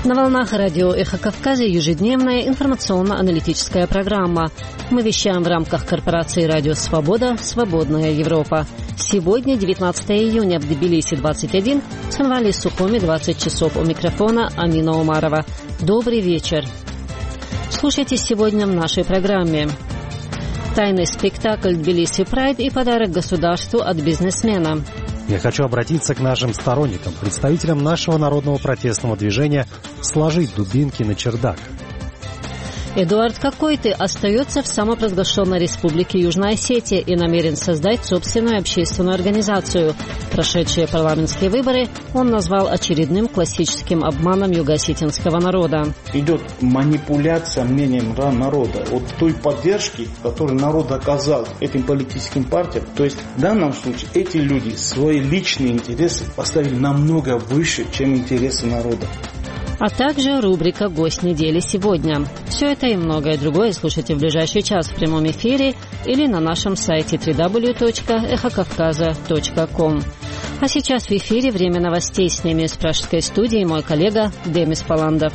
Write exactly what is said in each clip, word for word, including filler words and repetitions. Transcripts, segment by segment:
На волнах радио «Эхо Кавказа» ежедневная информационно-аналитическая программа. Мы вещаем в рамках корпорации «Радио Свобода. Свободная Европа». Сегодня, девятнадцатого июня, в Тбилиси двадцать один, в Цхинвале и Сухуми двадцать часов. У микрофона Амина Умарова. Добрый вечер. Слушайте сегодня в нашей программе. Тайный спектакль «Тбилиси Прайд» и подарок государству от бизнесмена. Я хочу обратиться к нашим сторонникам, представителям нашего народного протестного движения, сложить дубинки на чердак. Эдуард Кокойты остается в самопровозглашенной республике Южная Осетия и намерен создать собственную общественную организацию. Прошедшие парламентские выборы он назвал очередным классическим обманом юго-осетинского народа. Идет манипуляция мнением народа от той поддержки, которую народ оказал этим политическим партиям. То есть в данном случае эти люди свои личные интересы поставили намного выше, чем интересы народа. А также рубрика «Гость недели» сегодня. Все это и многое другое слушайте в ближайший час в прямом эфире или на нашем сайте дабл ю дабл ю дабл ю точка эхо кавказа точка ком. А сейчас в эфире время новостей. С ними из пражской студии мой коллега Демис Паландов.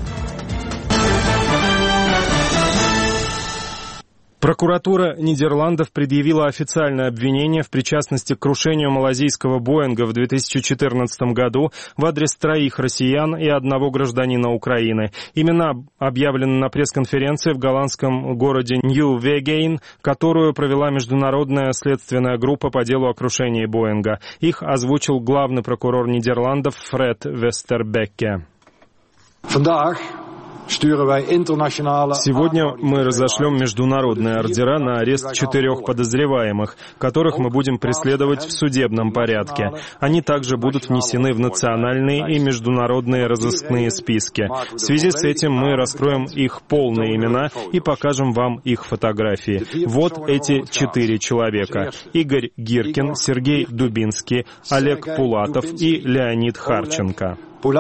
Прокуратура Нидерландов предъявила официальное обвинение в причастности к крушению малазийского Боинга в две тысячи четырнадцатом году в адрес троих россиян и одного гражданина Украины. Имена объявлены на пресс-конференции в голландском городе Нью-Вегейн, которую провела международная следственная группа по делу о крушении Боинга. Их озвучил главный прокурор Нидерландов Фред Вестербекке. Сегодня мы разошлем международные ордера на арест четырех подозреваемых, которых мы будем преследовать в судебном порядке. Они также будут внесены в национальные и международные разыскные списки. В связи с этим мы раскроем их полные имена и покажем вам их фотографии. Вот эти четыре человека. Игорь Гиркин, Сергей Дубинский, Олег Пулатов и Леонид Харченко.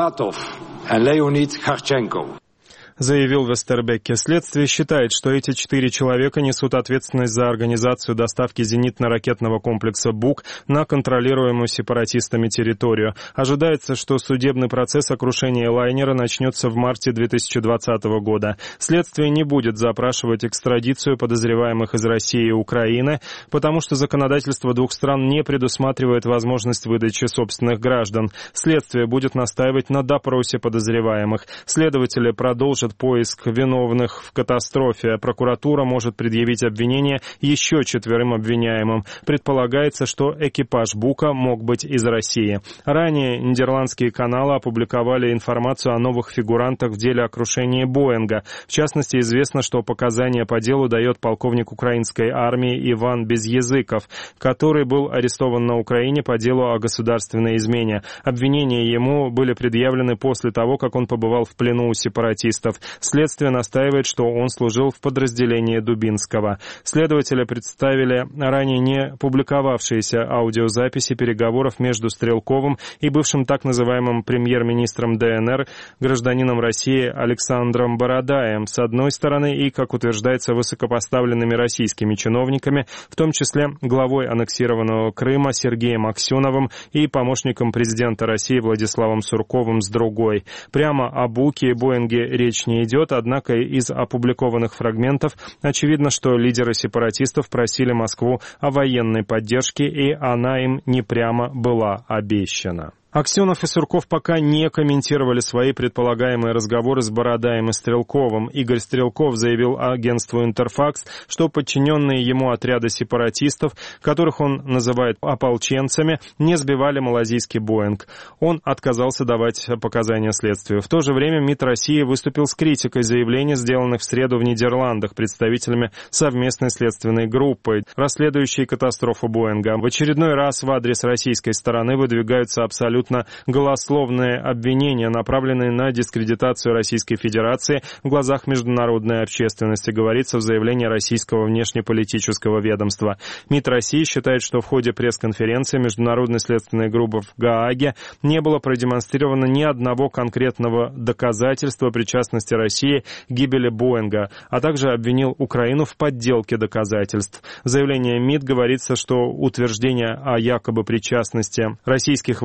Заявил Вестербекке. Следствие считает, что эти четыре человека несут ответственность за организацию доставки зенитно-ракетного комплекса «Бук» на контролируемую сепаратистами территорию. Ожидается, что судебный процесс о крушении лайнера начнется в марте две тысячи двадцатого года. Следствие не будет запрашивать экстрадицию подозреваемых из России и Украины, потому что законодательство двух стран не предусматривает возможность выдачи собственных граждан. Следствие будет настаивать на допросе подозреваемых. Следователи продолжат поиск виновных в катастрофе. Прокуратура может предъявить обвинение еще четверым обвиняемым. Предполагается, что экипаж «Бука» мог быть из России. Ранее нидерландские каналы опубликовали информацию о новых фигурантах в деле о крушении Боинга. В частности, известно, что показания по делу дает полковник украинской армии Иван Безъязыков, который был арестован на Украине по делу о государственной измене. Обвинения ему были предъявлены после того, как он побывал в плену у сепаратистов. Следствие настаивает, что он служил в подразделении Дубинского. Следователи представили ранее не публиковавшиеся аудиозаписи переговоров между Стрелковым и бывшим так называемым премьер-министром ДНР, гражданином России Александром Бородаем, с одной стороны, и, как утверждается, высокопоставленными российскими чиновниками, в том числе главой аннексированного Крыма Сергеем Аксеновым и помощником президента России Владиславом Сурковым с другой. Прямо о Буке и Боинге речь не идет, однако из опубликованных фрагментов очевидно, что лидеры сепаратистов просили Москву о военной поддержке, и она им не прямо была обещана. Аксенов и Сурков пока не комментировали свои предполагаемые разговоры с Бородаем и Стрелковым. Игорь Стрелков заявил агентству «Интерфакс», что подчиненные ему отряды сепаратистов, которых он называет ополченцами, не сбивали малазийский «Боинг». Он отказался давать показания следствию. В то же время МИД России выступил с критикой заявлений, сделанных в среду в Нидерландах представителями совместной следственной группы, расследующей катастрофу «Боинга». В очередной раз в адрес российской стороны выдвигаются абсолютно голословные обвинения, направленные на дискредитацию Российской Федерации в глазах международной общественности, говорится в заявлении российского внешнеполитического ведомства. МИД России считает, что в ходе пресс-конференции Международной следственной группы в Гааге не было продемонстрировано ни одного конкретного доказательства причастности России к гибели Боинга, а также обвинил Украину в подделке доказательств. В заявлении МИД говорится, что утверждение о якобы причастности российских военнослужащих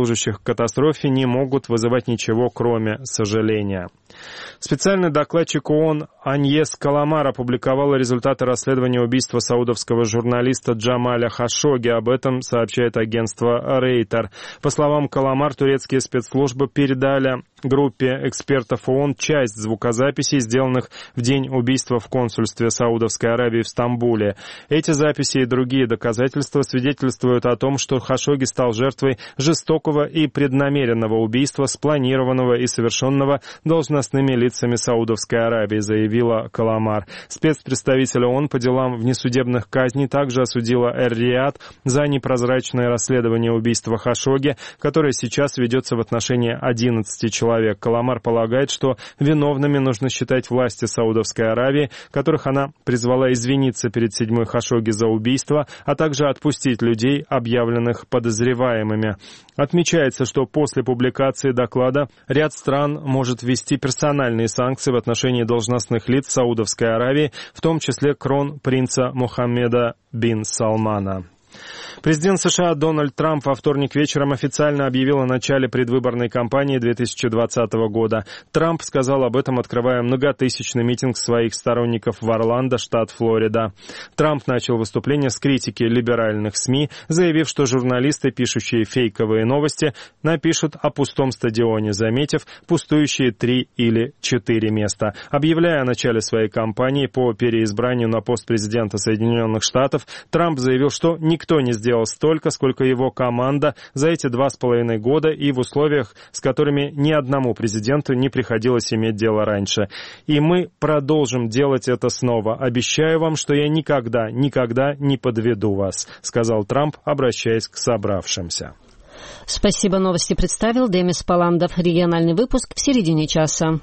военнослужащих к катастрофе не могут вызывать ничего, кроме сожаления. Специальный докладчик ООН Аньес Каламар опубликовала результаты расследования убийства саудовского журналиста Джамаля Хашогги. Об этом сообщает агентство Рейтер. По словам Каламар, турецкие спецслужбы передали группе экспертов ООН часть звукозаписей, сделанных в день убийства в консульстве Саудовской Аравии в Стамбуле. Эти записи и другие доказательства свидетельствуют о том, что Хашогги стал жертвой жестокого и преднамеренного убийства, спланированного и совершенного должностными лицами Саудовской Аравии, заявила Каламар. Спецпредставитель ООН по делам внесудебных казней также осудила Эр-Рияд за непрозрачное расследование убийства Хашогги, которое сейчас ведется в отношении одиннадцати человек. Каламар полагает, что виновными нужно считать власти Саудовской Аравии, которых она призвала извиниться перед седьмой Хашогги за убийство, а также отпустить людей, объявленных подозреваемыми. Отмечается, что после публикации доклада ряд стран может ввести персональные санкции в отношении должностных лиц Саудовской Аравии, в том числе кронпринца Мухаммеда бин Салмана. Президент США Дональд Трамп во вторник вечером официально объявил о начале предвыборной кампании две тысячи двадцатого года. Трамп сказал об этом, открывая многотысячный митинг своих сторонников в Орландо, штат Флорида. Трамп начал выступление с критики либеральных СМИ, заявив, что журналисты, пишущие фейковые новости, напишут о пустом стадионе, заметив пустующие три или четыре места. Объявляя о начале своей кампании по переизбранию на пост президента Соединенных Штатов, Трамп заявил, что никто не сделал столько, сколько его команда за эти два с половиной года и в условиях, с которыми ни одному президенту не приходилось иметь дело раньше. И мы продолжим делать это снова. Обещаю вам, что я никогда, никогда не подведу вас, сказал Трамп, обращаясь к собравшимся. Спасибо, новости представил Демис Паландов. Региональный выпуск в середине часа.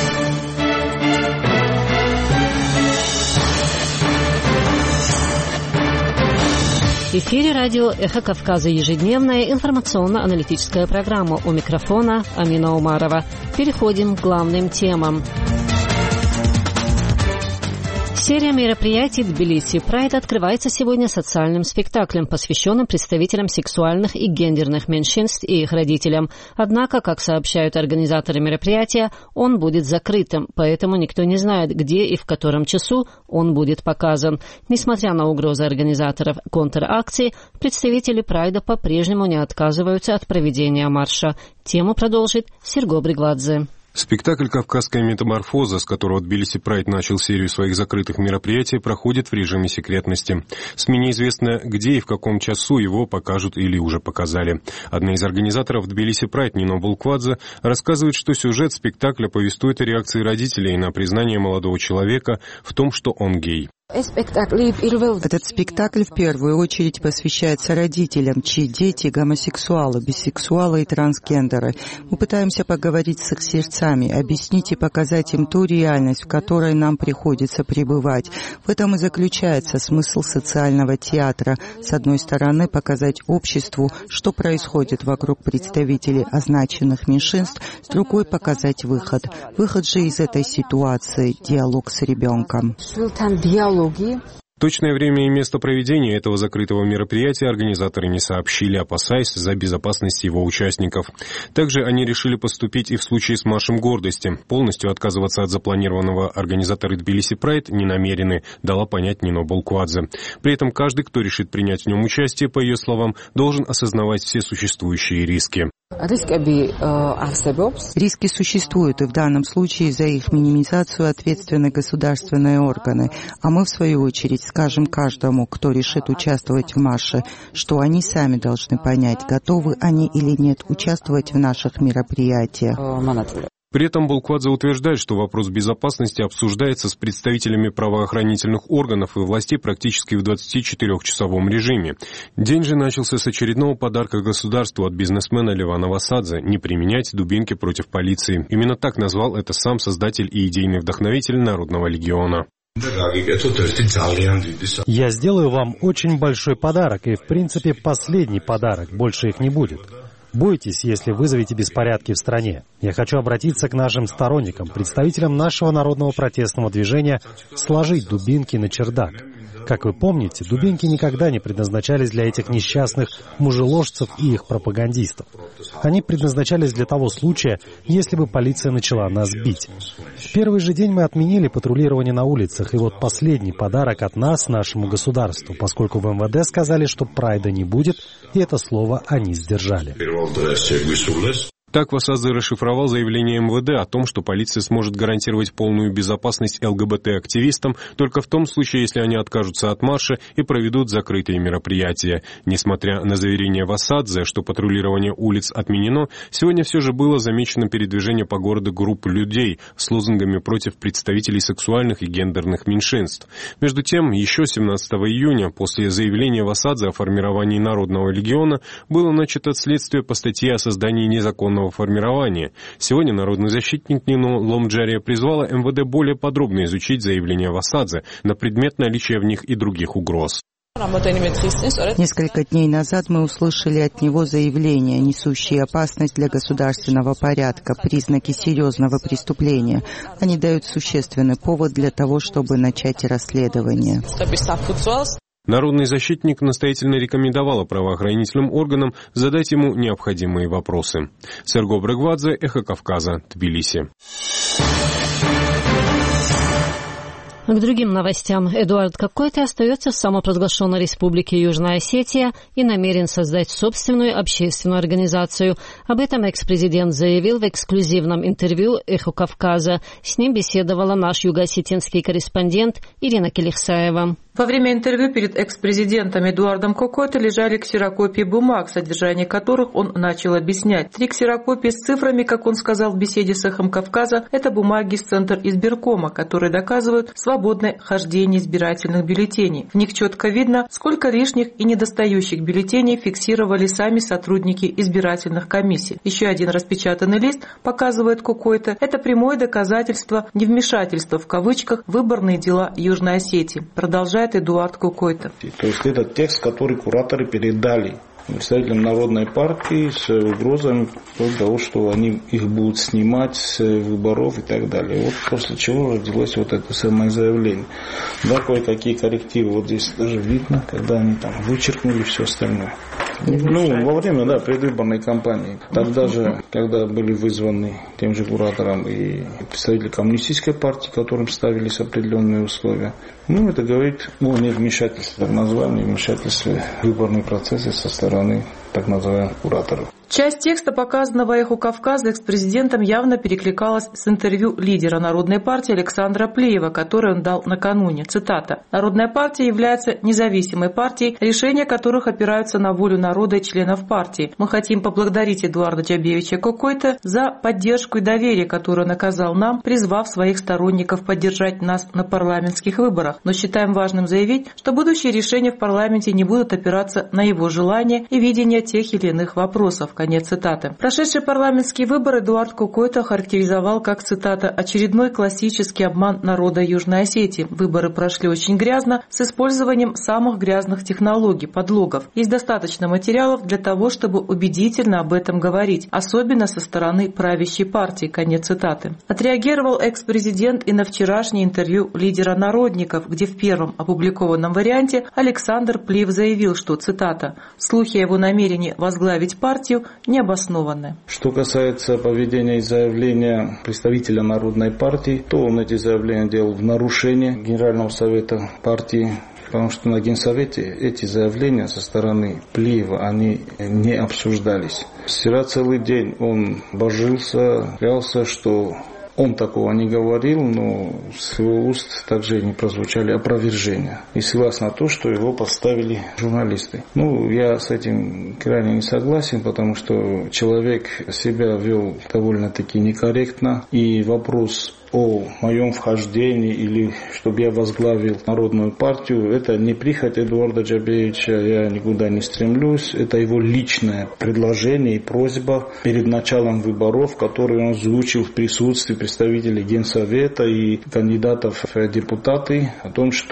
В эфире радио «Эхо Кавказа», ежедневная информационно-аналитическая программа. У микрофона Амина Умарова. Переходим к главным темам. Серия мероприятий Тбилиси Прайд открывается сегодня социальным спектаклем, посвященным представителям сексуальных и гендерных меньшинств и их родителям. Однако, как сообщают организаторы мероприятия, он будет закрытым, поэтому никто не знает, где и в котором часу он будет показан. Несмотря на угрозы организаторов контр-акции, представители Прайда по-прежнему не отказываются от проведения марша. Тему продолжит Серго Бригвадзе. Спектакль «Кавказская метаморфоза», с которого Тбилиси Прайд начал серию своих закрытых мероприятий, проходит в режиме секретности. СМИ неизвестно, где и в каком часу его покажут или уже показали. Одна из организаторов Тбилиси Прайд, Нино Булквадзе, рассказывает, что сюжет спектакля повествует о реакции родителей на признание молодого человека в том, что он гей. Этот спектакль в первую очередь посвящается родителям, чьи дети гомосексуалы, бисексуалы и трансгендеры. Мы пытаемся поговорить с их сердцами, объяснить и показать им ту реальность, в которой нам приходится пребывать. В этом и заключается смысл социального театра. С одной стороны, показать обществу, что происходит вокруг представителей означенных меньшинств, с другой — показать выход. Выход же из этой ситуации — диалог с ребенком. Точное время и место проведения этого закрытого мероприятия организаторы не сообщили, опасаясь за безопасность его участников. Также они решили поступить и в случае с маршем гордости. Полностью отказываться от запланированного организаторы Тбилиси Прайд не намерены, дала понять Нино Булквадзе. При этом каждый, кто решит принять в нем участие, по ее словам, должен осознавать все существующие риски. Риски существуют, и в данном случае за их минимизацию ответственны государственные органы. А мы, в свою очередь, скажем каждому, кто решит участвовать в марше, что они сами должны понять, готовы они или нет участвовать в наших мероприятиях. При этом Булквадзе утверждает, что вопрос безопасности обсуждается с представителями правоохранительных органов и властей практически в двадцатичетырёхчасовом режиме. День же начался с очередного подарка государству от бизнесмена Левана Васадзе — не применять дубинки против полиции. Именно так назвал это сам создатель и идейный вдохновитель Народного легиона. Я сделаю вам очень большой подарок, и, в принципе, последний подарок, больше их не будет. Бойтесь, если вызовете беспорядки в стране. Я хочу обратиться к нашим сторонникам, представителям нашего народного протестного движения, сложить дубинки на чердак. Как вы помните, дубинки никогда не предназначались для этих несчастных мужеложцев и их пропагандистов. Они предназначались для того случая, если бы полиция начала нас бить. В первый же день мы отменили патрулирование на улицах, и вот последний подарок от нас нашему государству, поскольку в эм вэ дэ сказали, что прайда не будет, и это слово они сдержали. Так Васадзе расшифровал заявление эм вэ дэ о том, что полиция сможет гарантировать полную безопасность эл гэ бэ тэ-активистам только в том случае, если они откажутся от марша и проведут закрытые мероприятия. Несмотря на заверение Васадзе, что патрулирование улиц отменено, сегодня все же было замечено передвижение по городу групп людей с лозунгами против представителей сексуальных и гендерных меньшинств. Между тем, еще семнадцатого июня, после заявления Васадзе о формировании Народного легиона, было начато следствие по статье о создании незаконного формирования. Сегодня народный защитник Нино Ломджария призвала эм вэ дэ более подробно изучить заявления Васадзе на предмет наличия в них и других угроз. Несколько дней назад мы услышали от него заявления, несущие опасность для государственного порядка, признаки серьезного преступления. Они дают существенный повод для того, чтобы начать расследование. Народный защитник настоятельно рекомендовал правоохранительным органам задать ему необходимые вопросы. Серго Брыгвадзе, Эхо Кавказа, Тбилиси. К другим новостям. Эдуард Кокойто остается в самопровозглашенной республике Южная Осетия и намерен создать собственную общественную организацию. Об этом экс-президент заявил в эксклюзивном интервью «Эхо Кавказа». С ним беседовала наш юго-осетинский корреспондент Ирина Келихсаева. Во время интервью перед экс-президентом Эдуардом Кокойто лежали ксерокопии бумаг, содержание которых он начал объяснять. Три ксерокопии с цифрами, как он сказал в беседе с «Эхом Кавказа», это бумаги из Центра избиркома, которые доказывают свободное хождение избирательных бюллетеней. В них четко видно, сколько лишних и недостающих бюллетеней фиксировали сами сотрудники избирательных комиссий. Еще один распечатанный лист показывает Кокойто. Это прямое доказательство невмешательства в кавычках в выборные дела Южной Осетии. Продолжает Эдуард Кокойто. То есть это текст, который кураторы передали представителям Народной партии с угрозами того, что они их будут снимать с выборов и так далее. Вот после чего родилось вот это самое заявление. Да, кое-какие коррективы вот здесь даже видно, когда они там вычеркнули все остальное. Ну, во время, да, предвыборной кампании. Тогда же, когда были вызваны тем же куратором и представители коммунистической партии, которым ставились определенные условия, ну, это говорит о невмешательстве, так называемом вмешательстве в выборные процессы со стороны так называемых кураторов. Часть текста, показанного «Эху Кавказа» экс-президентом, явно перекликалась с интервью лидера Народной партии Александра Плиева, которое он дал накануне. Цитата. «Народная партия является независимой партией, решения которых опираются на волю народа и членов партии. Мы хотим поблагодарить Эдуарда Джабеевича Кокойто за поддержку и доверие, которое он оказал нам, призвав своих сторонников поддержать нас на парламентских выборах. Но считаем важным заявить, что будущие решения в парламенте не будут опираться на его желания и видение тех или иных вопросов». Конец цитаты. Прошедшие парламентские выборы Эдуард Кокойто характеризовал как, цитата, «очередной классический обман народа Южной Осетии. Выборы прошли очень грязно, с использованием самых грязных технологий, подлогов. Есть достаточно материалов для того, чтобы убедительно об этом говорить, особенно со стороны правящей партии». Конец цитаты. Отреагировал экс-президент и на вчерашнее интервью лидера народников, где в первом опубликованном варианте Александр Плиев заявил, что, цитата, «слухи о его намерении возглавить партию необоснованны». Что касается поведения и заявления представителя Народной партии, то он эти заявления делал в нарушение Генерального совета партии, потому что на Генсовете эти заявления со стороны Плиева, они не обсуждались. Вчера целый день он божился, клялся, что он такого не говорил, но с его уст также не прозвучали опровержения. И ссылаясь на то, что его поставили журналисты. Ну, я с этим крайне не согласен, потому что человек себя вел довольно-таки некорректно. И вопрос о моем вхождении или чтобы я возглавил Народную партию, это не прихоть Эдуарда Джабеевича, я никуда не стремлюсь, это его личное предложение и просьба перед началом выборов, которые он озвучил в присутствии представителей Генсовета и кандидатов в депутаты, о том, что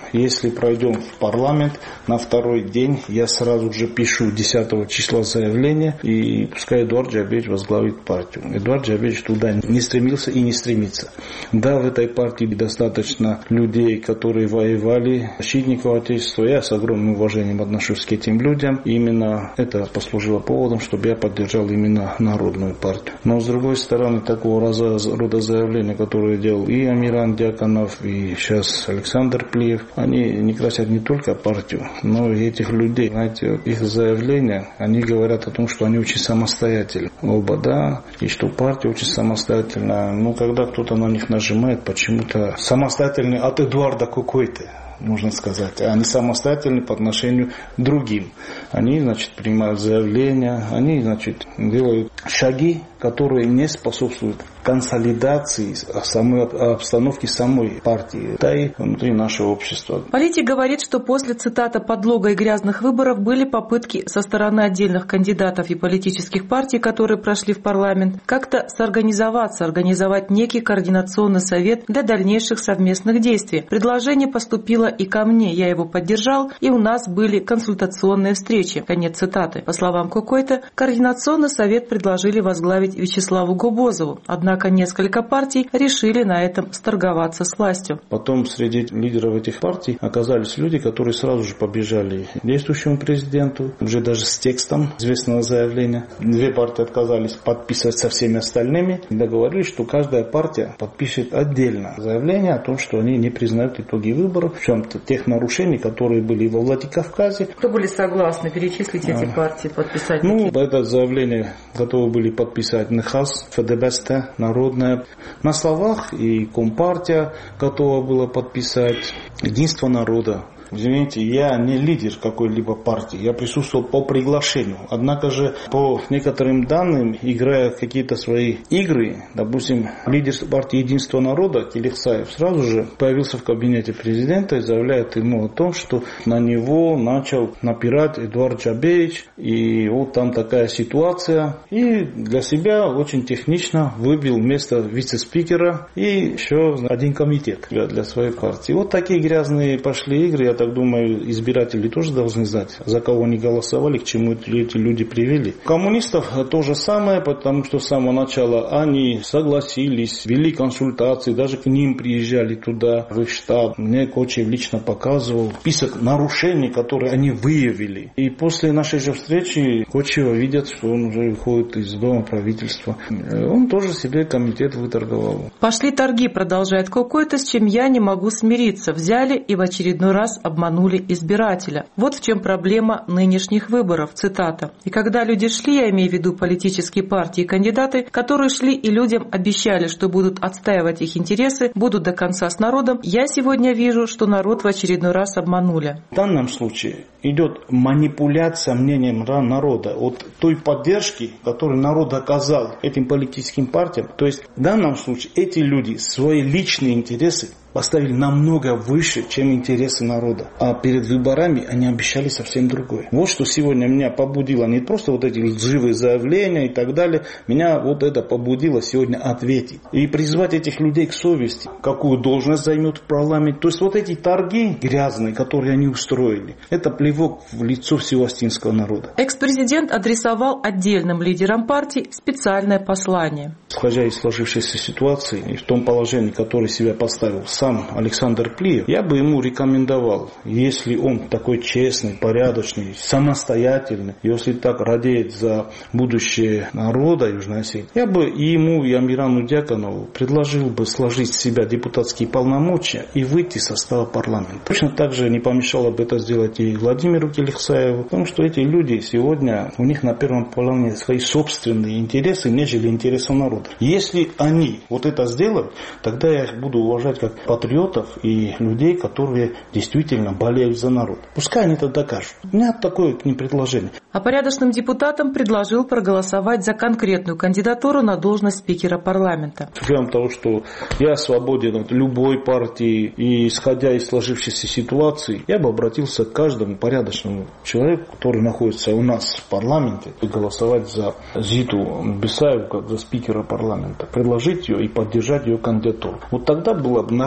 если пройдем в парламент, на второй день я сразу же пишу десятого числа заявление, и пускай Эдуард Джабеевич возглавит партию. Эдуард Джабеевич туда не стремился и не стремится. Да, в этой партии достаточно людей, которые воевали, защитников Отечества. Я с огромным уважением отношусь к этим людям. И именно это послужило поводом, чтобы я поддержал именно Народную партию. Но с другой стороны, такого рода заявления, которые делал и Амиран Дьяконов, и сейчас Александр Плиев, они не красят не только партию, но и этих людей. Знаете, их заявления, они говорят о том, что они очень самостоятельны. Оба, да, и что партия очень самостоятельна. Но когда кто-то на них нажимает, почему-то самостоятельный от Эдуарда какой-то, можно сказать, а они самостоятельны по отношению к другим. Они, значит, принимают заявления, они, значит, делают шаги, которые не способствуют консолидации самой обстановки самой партии, да и внутри нашего общества. Политик говорит, что после, цитата, «подлога и грязных выборов» были попытки со стороны отдельных кандидатов и политических партий, которые прошли в парламент, как-то соорганизоваться, организовать некий координационный совет для дальнейших совместных действий. Предложение поступило и ко мне, я его поддержал, и у нас были консультационные встречи. Конец цитаты. По словам Кокойта, координационный совет предложили возглавить Вячеславу Гобозову, однако несколько партий решили на этом сторговаться с властью. Потом среди лидеров этих партий оказались люди, которые сразу же побежали к действующему президенту, уже даже с текстом известного заявления. Две партии отказались подписывать со всеми остальными и договорились, что каждая партия подпишет отдельно заявление о том, что они не признают итоги выборов, в чем-то тех нарушений, которые были во Владикавказе. Кто были согласны перечислить эти а, партии, подписать? Ну, это заявление готовы были подписать НХАС, ФДБСТ, Народная. На словах и Компартия готова была подписать, Единство народа. Извините, я не лидер какой-либо партии, я присутствовал по приглашению. Однако же, по некоторым данным, играя какие-то свои игры, допустим, лидер партии Единства народа Келехсаев сразу же появился в кабинете президента и заявляет ему о том, что на него начал напирать Эдуард Джабеевич, и вот там такая ситуация. И для себя очень технично выбил место вице-спикера и еще один комитет для, для своей партии. Вот такие грязные пошли игры. Я так думаю, избиратели тоже должны знать, за кого они голосовали, к чему эти люди привели. Коммунистов то же самое, потому что с самого начала они согласились, вели консультации, даже к ним приезжали туда, в их штаб. Мне Кочиев лично показывал список нарушений, которые они выявили. И после нашей же встречи Кочиева видят, что он уже выходит из дома правительства. Он тоже себе комитет выторговал. Пошли торги, продолжает Кокойта, с чем я не могу смириться. Взяли и в очередной раз обманули избирателя. Вот в чем проблема нынешних выборов, цитата. И когда люди шли, я имею в виду политические партии и кандидаты, которые шли и людям обещали, что будут отстаивать их интересы, будут до конца с народом, я сегодня вижу, что народ в очередной раз обманули. В данном случае идет манипуляция мнением народа от той поддержки, которую народ оказал этим политическим партиям. То есть в данном случае эти люди свои личные интересы поставили намного выше, чем интересы народа. А перед выборами они обещали совсем другое. Вот что сегодня меня побудило, не просто вот эти лживые заявления и так далее, меня вот это побудило сегодня ответить. И призвать этих людей к совести, какую должность займут в парламенте. То есть вот эти торги грязные, которые они устроили, это плевок в лицо всего астинского народа. Экс-президент адресовал отдельным лидерам партий специальное послание. Исходя из сложившейся ситуации и в том положении, которое себя поставил сам Александр Плиев, я бы ему рекомендовал, если он такой честный, порядочный, самостоятельный, если так радеет за будущее народа Южной Осетии, я бы и ему, и Амирану Дьяконову предложил бы сложить с себя депутатские полномочия и выйти из состава парламента. Точно так же не помешало бы это сделать и Владимиру Келехсаеву, потому что эти люди сегодня, у них на первом плане свои собственные интересы, нежели интересы народа. Если они вот это сделают, тогда я их буду уважать как патриотов и людей, которые действительно болеют за народ. Пускай они это докажут. У меня такое к ним предложение. А порядочным депутатам предложил проголосовать за конкретную кандидатуру на должность спикера парламента. С учетом того, что я свободен от любой партии и исходя из сложившейся ситуации, я бы обратился к каждому порядочному человеку, который находится у нас в парламенте, и голосовать за Зиту Бесаеву как за спикера парламента. Предложить ее и поддержать ее кандидатуру. Вот тогда было бы нормально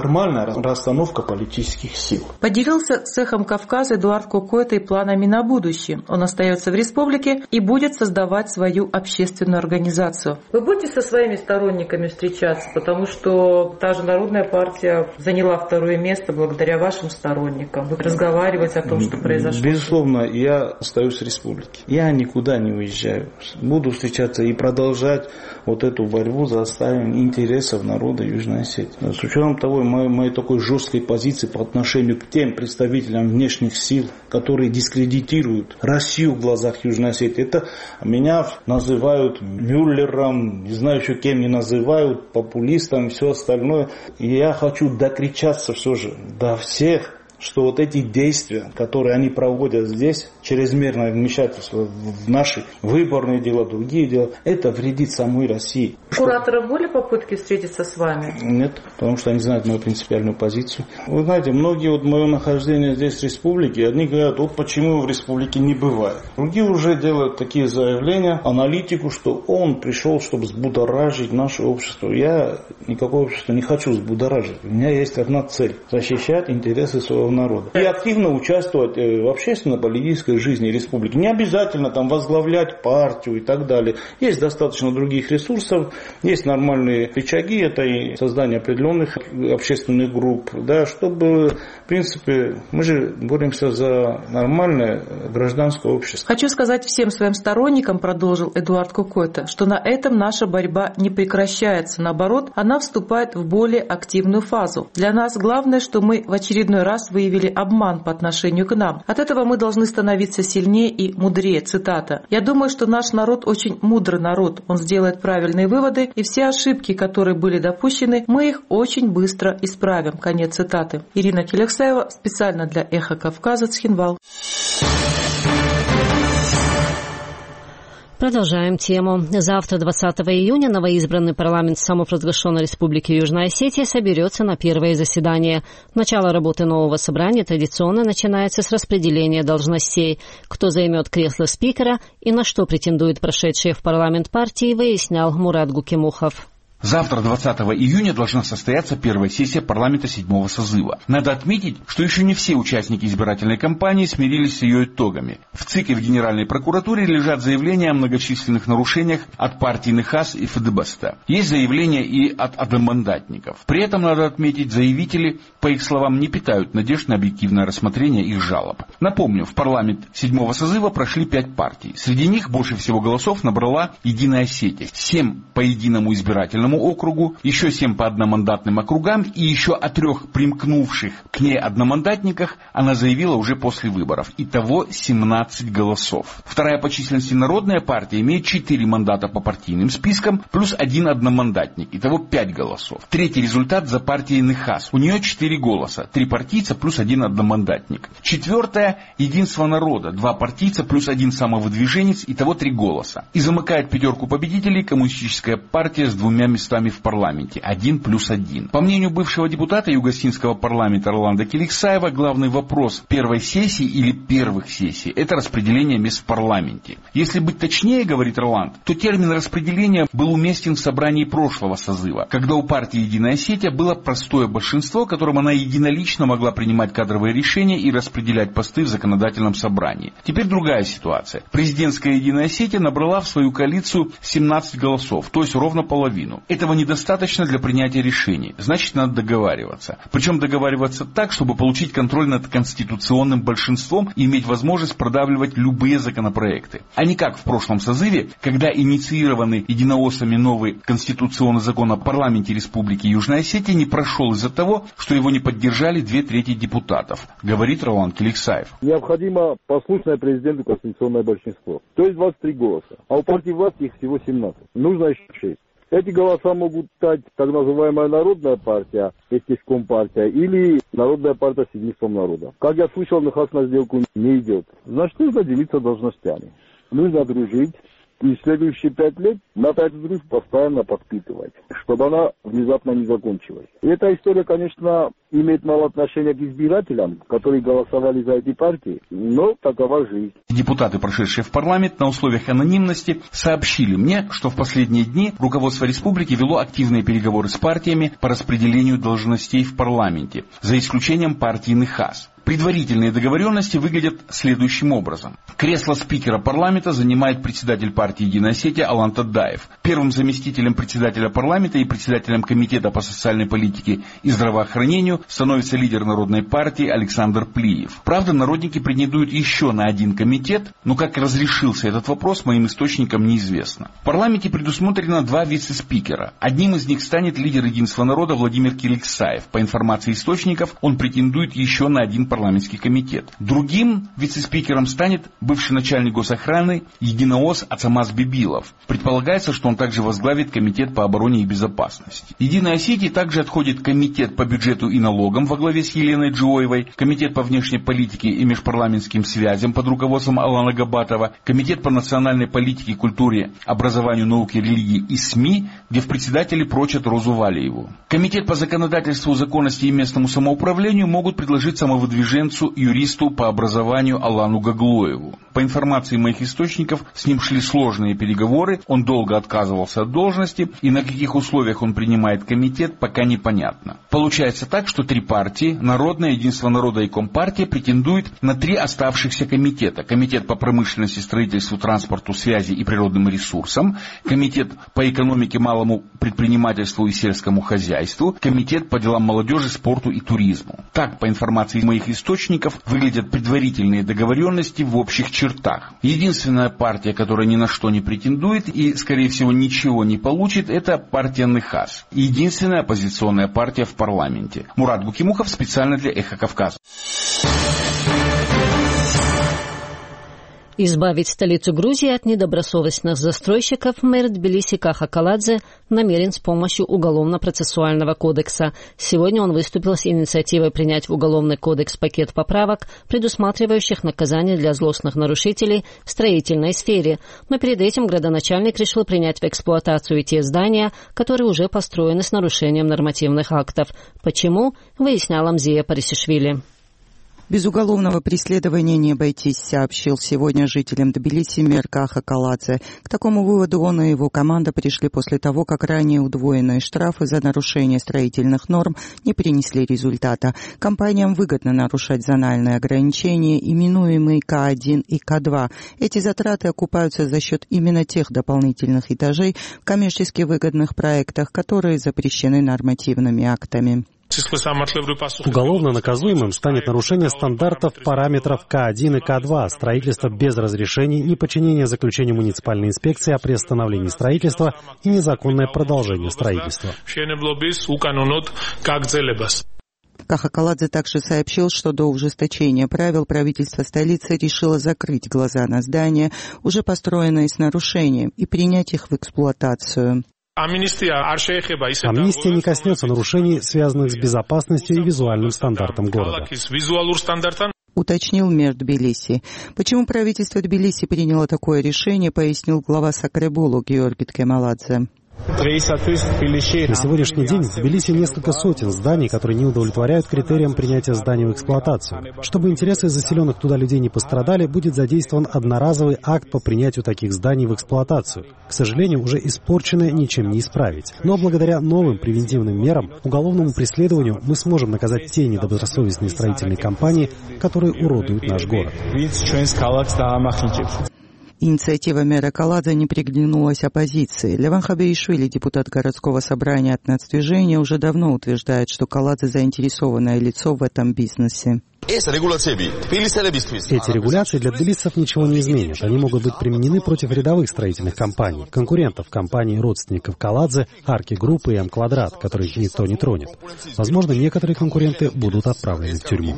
нормальная расстановка политических сил. Поделился с «Эхом Кавказа» Эдуард Кукойто и планами на будущее. Он остается в республике и будет создавать свою общественную организацию. Вы будете со своими сторонниками встречаться, потому что та же Народная партия заняла второе место благодаря вашим сторонникам. Вы разговаривать о том, что произошло? Безусловно, я остаюсь в республике. Я никуда не уезжаю. Буду встречаться и продолжать вот эту борьбу за отстаивание интересов народа Южной Осетии. С учетом того, моей, моей такой жесткой позиции по отношению к тем представителям внешних сил, которые дискредитируют Россию в глазах Южной Осетии. Это меня называют Мюллером, не знаю еще кем не называют, популистом и все остальное. И я хочу докричаться все же до всех, что вот эти действия, которые они проводят здесь, чрезмерное вмешательство в наши выборные дела, другие дела, это вредит самой России. Кураторы были попытки встретиться с вами? Нет, потому что они знают мою принципиальную позицию. Вы знаете, многие вот мое нахождение здесь в республике, одни говорят, вот почему в республике не бывает. Другие уже делают такие заявления, аналитику, что он пришел, чтобы взбудоражить наше общество. Я никакое общество не хочу взбудоражить. У меня есть одна цель – защищать интересы своего народа. И активно участвовать в общественно-политической жизни республики. Не обязательно там возглавлять партию и так далее. Есть достаточно других ресурсов, есть нормальные рычаги, это и создание определенных общественных групп, да, чтобы, в принципе, мы же боремся за нормальное гражданское общество. Хочу сказать всем своим сторонникам, продолжил Эдуард Кукойто, что на этом наша борьба не прекращается. Наоборот, она вступает в более активную фазу. Для нас главное, что мы в очередной раз выявили обман по отношению к нам. От этого мы должны становиться сильнее и мудрее. Цитата. «Я думаю, что наш народ очень мудрый народ. Он сделает правильные выводы, и все ошибки, которые были допущены, мы их очень быстро исправим». Конец цитаты. Ирина Келексаева, специально для «Эхо Кавказа», Цхинвал. Продолжаем тему. Завтра, двадцатого июня, новоизбранный парламент самопровозглашенной Республики Южная Осетия соберется на первое заседание. Начало работы нового собрания традиционно начинается с распределения должностей. Кто займет кресло спикера и на что претендует прошедшие в парламент партии, выяснял Мурат Гукимухов. Завтра, двадцатого июня, должна состояться первая сессия парламента седьмого созыва. Надо отметить, что еще не все участники избирательной кампании смирились с ее итогами. В ЦИК и в Генеральной прокуратуре лежат заявления о многочисленных нарушениях от партии НХАС и ФДБСТа. Есть заявления и от одномандатников. При этом, надо отметить, заявители, по их словам, не питают надежд на объективное рассмотрение их жалоб. Напомню, в парламент седьмого созыва прошли пять партий. Среди них больше всего голосов набрала «Единая Осетия». Семь по единому избирательному округу, еще семь по одномандатным округам и еще о трех примкнувших к ней одномандатниках она заявила уже после выборов. Итого семнадцать голосов. Вторая по численности Народная партия имеет четыре мандата по партийным спискам, плюс один одномандатник. Итого пять голосов. Третий результат за партией НХАС. У нее четыре голоса. Три партийца плюс один одномандатник. Четвертая – Единство народа. Два партийца плюс один самовыдвиженец. Итого три голоса. И замыкает пятерку победителей Коммунистическая партия с двумя местами местами в парламенте. Один плюс один. По мнению бывшего депутата Югосинского парламента Роланда Келексаева, главный вопрос первой сессии или первых сессий – это распределение мест в парламенте. Если быть точнее, говорит Роланд, то термин распределения был уместен в собрании прошлого созыва, когда у партии «Единая Осетия» было простое большинство, которым она единолично могла принимать кадровые решения и распределять посты в законодательном собрании. Теперь другая ситуация. Президентская «Единая Осетия» набрала в свою коалицию семнадцать голосов, то есть ровно половину. Этого недостаточно для принятия решений. Значит, надо договариваться. Причем договариваться так, чтобы получить контроль над конституционным большинством и иметь возможность продавливать любые законопроекты. А не как в прошлом созыве, когда инициированный единоосами новый конституционный закон о парламенте Республики Южная Осетия не прошел из-за того, что его не поддержали две трети депутатов, говорит Роланд Келексаев. Необходимо послушное президенту конституционное большинство. То есть двадцать три голоса. А у партии власти их всего семнадцать. Нужно еще шесть. Эти голоса могут стать так называемая Народная партия, если Компартия, или Народная партия с единством народа. Как я слышал, НХАС на сделку не идет. Значит, нужно делиться должностями. Нужно дружить И следующие пять лет надо эту дружбу постоянно подпитывать, чтобы она внезапно не закончилась. И эта история, конечно, имеет мало отношения к избирателям, которые голосовали за эти партии, но такова жизнь. Депутаты, прошедшие в парламент на условиях анонимности, сообщили мне, что в последние дни руководство республики вело активные переговоры с партиями по распределению должностей в парламенте, за исключением партии НХАС. Предварительные договоренности выглядят следующим образом. Кресло спикера парламента занимает председатель партии «Единая Осетия» Алан Тадаев. Первым заместителем председателя парламента и председателем комитета по социальной политике и здравоохранению становится лидер Народной партии Александр Плиев. Правда, народники претендуют еще на один комитет, но как разрешился этот вопрос, моим источникам неизвестно. В парламенте предусмотрено два вице-спикера. Одним из них станет лидер Единства народа Владимир Кириксаев. По информации источников, он претендует еще на один парламентский комитет. Другим вице-спикером станет бывший начальник госохраны Единоос Ацамаз Бибилов. Предполагается, что он также возглавит комитет по обороне и безопасности. Единой Осетии также отходит комитет по бюджету и налогам во главе с Еленой Джоевой, комитет по внешней политике и межпарламентским связям под руководством Алана Габатова, комитет по национальной политике, культуре, образованию, науке, религии и СМИ, где в председатели прочат Розу Валиеву. Комитет по законодательству, законности и местному самоуправлению могут предложить самовыдвиженцу, юристу по образованию Алану Гаглоеву. По информации моих источников, с ним шли сложные переговоры, он долго отказывался от должности, и на каких условиях он принимает комитет, пока непонятно. Получается так, что три партии, Народное, Единство народа и Компартия, претендуют на три оставшихся комитета. Комитет по промышленности, строительству, транспорту, связи и природным ресурсам, комитет по экономике, малому предпринимательству и сельскому хозяйству, комитет по делам молодежи, спорту и туризму. Так, по информации моих источников, выглядят предварительные договоренности в общих чертах. Единственная партия, которая ни на что не претендует и, скорее всего, ничего не получит, это партия НХАС. Единственная оппозиционная партия в парламенте. Мурат Букимухов специально для Эхо Кавказа. Избавить столицу Грузии от недобросовестных застройщиков мэр Тбилиси Каха Каладзе намерен с помощью Уголовно-процессуального кодекса. Сегодня он выступил с инициативой принять в Уголовный кодекс пакет поправок, предусматривающих наказание для злостных нарушителей в строительной сфере. Но перед этим градоначальник решил принять в эксплуатацию те здания, которые уже построены с нарушением нормативных актов. Почему? Выясняла Мзия Парисишвили. Без уголовного преследования не обойтись, сообщил сегодня жителям Тбилиси мэр Каха Каладзе. К такому выводу он и его команда пришли после того, как ранее удвоенные штрафы за нарушение строительных норм не принесли результата. Компаниям выгодно нарушать зональные ограничения, именуемые К один и К два. Эти затраты окупаются за счет именно тех дополнительных этажей в коммерчески выгодных проектах, которые запрещены нормативными актами. Уголовно наказуемым станет нарушение стандартов параметров К один и К два, строительство без разрешений, неподчинение заключению муниципальной инспекции о приостановлении строительства и незаконное продолжение строительства. Каха Каладзе также сообщил, что до ужесточения правил правительство столицы решило закрыть глаза на здания, уже построенные с нарушением, и принять их в эксплуатацию. Амнистия не коснется нарушений, связанных с безопасностью и визуальным стандартом города. Уточнил мэр Тбилиси. Почему правительство Тбилиси приняло такое решение, пояснил глава Сакребулу Георгий Ткемаладзе. На сегодняшний день в Тбилиси несколько сотен зданий, которые не удовлетворяют критериям принятия зданий в эксплуатацию. Чтобы интересы заселенных туда людей не пострадали, будет задействован одноразовый акт по принятию таких зданий в эксплуатацию. К сожалению, уже испорченное ничем не исправить. Но благодаря новым превентивным мерам, уголовному преследованию, мы сможем наказать те недобросовестные строительные компании, которые уродуют наш город. Инициатива мэра Каладзе не приглянулась оппозиции. Леван Хабеишвили, депутат городского собрания от нацдвижения, уже давно утверждает, что Каладзе заинтересованное лицо в этом бизнесе. Эти регуляции для тбилисцев ничего не изменят. Они могут быть применены против рядовых строительных компаний, конкурентов компаний родственников Каладзе, Арки Группы и М-Квадрат, которых никто не тронет. Возможно, некоторые конкуренты будут отправлены в тюрьму.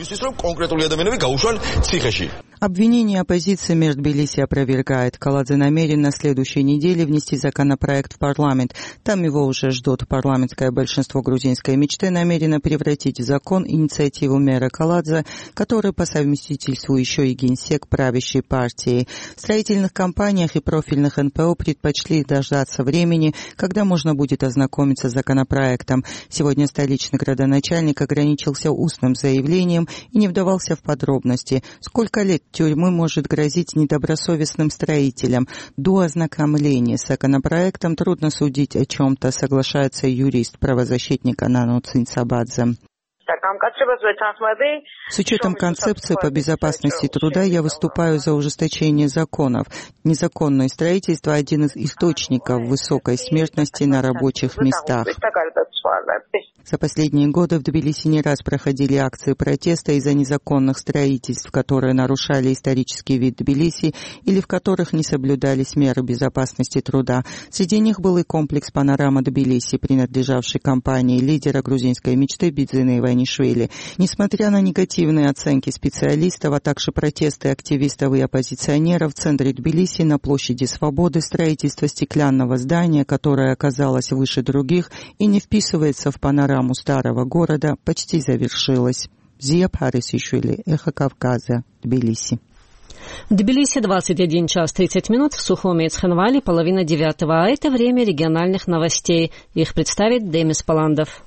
Обвинение оппозиции мэр Тбилиси опровергает. Каладзе намерен на следующей неделе внести законопроект в парламент. Там его уже ждут. Парламентское большинство грузинской мечты намерено превратить в закон инициативу мэра Каладзе который по совместительству еще и генсек правящей партии. В строительных компаниях и профильных эн пэ о предпочли дождаться времени, когда можно будет ознакомиться с законопроектом. Сегодня столичный градоначальник ограничился устным заявлением и не вдавался в подробности, сколько лет тюрьмы может грозить недобросовестным строителям. До ознакомления с законопроектом трудно судить о чем-то, соглашается юрист-правозащитник Анано Цинцабадзе. С учетом концепции по безопасности труда я выступаю за ужесточение законов. Незаконное строительство – один из источников высокой смертности на рабочих местах. За последние годы в Тбилиси не раз проходили акции протеста из-за незаконных строительств, которые нарушали исторический вид Тбилиси или в которых не соблюдались меры безопасности труда. Среди них был и комплекс «Панорама Тбилиси», принадлежавший компании лидера грузинской мечты Бидзина Иванишвили. Несмотря на негативные оценки специалистов, а также протесты активистов и оппозиционеров, в центре Тбилиси на площади Свободы строительство стеклянного здания, которое оказалось выше других и не вписывается в панораму старого города, почти завершилось. Зия Парисишвили, Эхо Кавказа, Тбилиси. В Тбилиси двадцать один час тридцать минут, в Сухуми и Цхинвали половина девятого, а это время региональных новостей. Их представит Демис Паландов.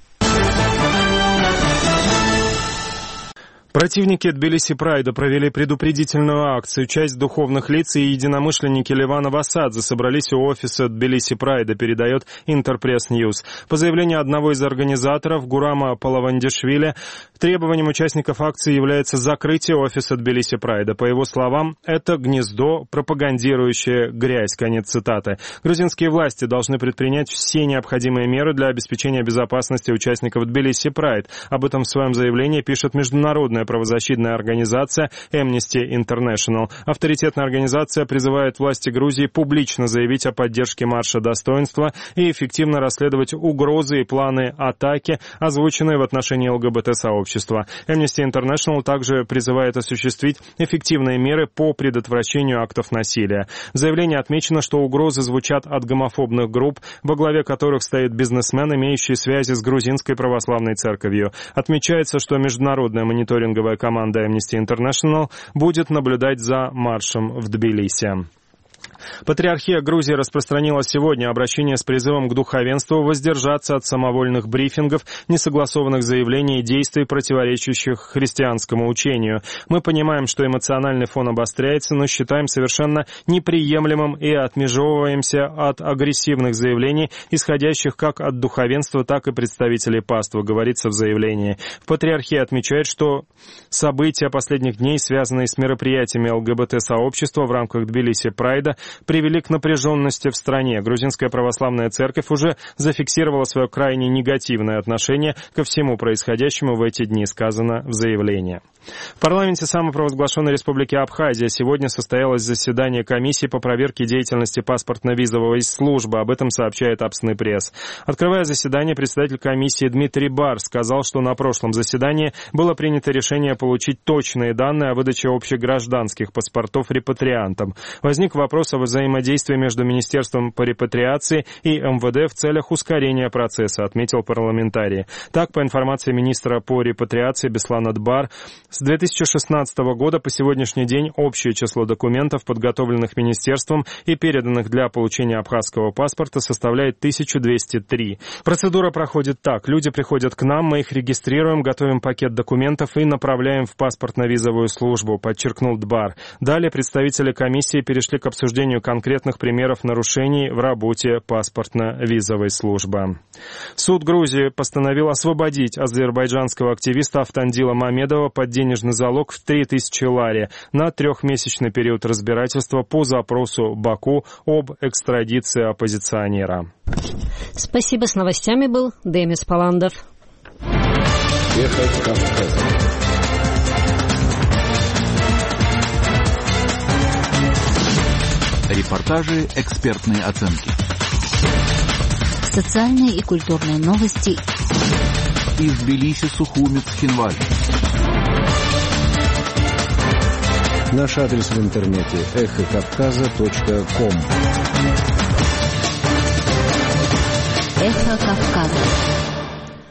Противники Тбилиси Прайда провели предупредительную акцию. Часть духовных лиц и единомышленники Левана Васадзе собрались у офиса Тбилиси Прайда, передает Интерпресс Ньюс. По заявлению одного из организаторов, Гурама Палавандишвили, требованием участников акции является закрытие офиса Тбилиси Прайда. По его словам, это гнездо, пропагандирующее грязь. Конец цитаты. Грузинские власти должны предпринять все необходимые меры для обеспечения безопасности участников Тбилиси Прайд. Об этом в своем заявлении пишет международная правозащитная организация Amnesty International. Авторитетная организация призывает власти Грузии публично заявить о поддержке марша достоинства и эффективно расследовать угрозы и планы атаки, озвученные в отношении эл гэ бэ тэ-сообщества. Amnesty International также призывает осуществить эффективные меры по предотвращению актов насилия. В заявлении отмечено, что угрозы звучат от гомофобных групп, во главе которых стоит бизнесмен, имеющий связи с грузинской православной церковью. Отмечается, что международная мониторинговая команда Amnesty International будет наблюдать за маршем в Тбилиси. Патриархия Грузии распространила сегодня обращение с призывом к духовенству воздержаться от самовольных брифингов, несогласованных заявлений и действий, противоречащих христианскому учению. Мы понимаем, что эмоциональный фон обостряется, но считаем совершенно неприемлемым и отмежевываемся от агрессивных заявлений, исходящих как от духовенства, так и представителей паствы, говорится в заявлении. В Патриархии отмечают, что события последних дней, связанные с мероприятиями эл гэ бэ тэ-сообщества в рамках Тбилиси Прайда, привели к напряженности в стране. Грузинская православная церковь уже зафиксировала свое крайне негативное отношение ко всему происходящему в эти дни, сказано в заявлении. В парламенте самопровозглашенной республики Абхазия сегодня состоялось заседание комиссии по проверке деятельности паспортно-визовой службы. Об этом сообщает Апсны пресс. Открывая заседание, председатель комиссии Дмитрий Бар сказал, что на прошлом заседании было принято решение получить точные данные о выдаче общегражданских паспортов репатриантам. Возник вопрос о взаимодействии между Министерством по репатриации и эм вэ дэ в целях ускорения процесса, отметил парламентарий. Так, по информации министра по репатриации Беслана Дбар, с две тысячи шестнадцатого года по сегодняшний день общее число документов, подготовленных министерством и переданных для получения абхазского паспорта, составляет тысяча двести три. Процедура проходит так. Люди приходят к нам, мы их регистрируем, готовим пакет документов и направляем в паспортно-визовую службу, подчеркнул Дбар. Далее представители комиссии перешли к обсуждению конкретных примеров нарушений в работе паспортно-визовой службы. Суд Грузии постановил освободить азербайджанского активиста Автандила Мамедова под денежный залог в три тысячи лари на трехмесячный период разбирательства по запросу Баку об экстрадиции оппозиционера. Спасибо. С новостями был Демис Паландов. Эхо Кавказа. Репортажи, экспертные оценки. Социальные и культурные новости. Из Тбилиси, Сухуми, Цхинвали. Наш адрес в интернете эхо кавказа точка ком. Эхо Кавказа.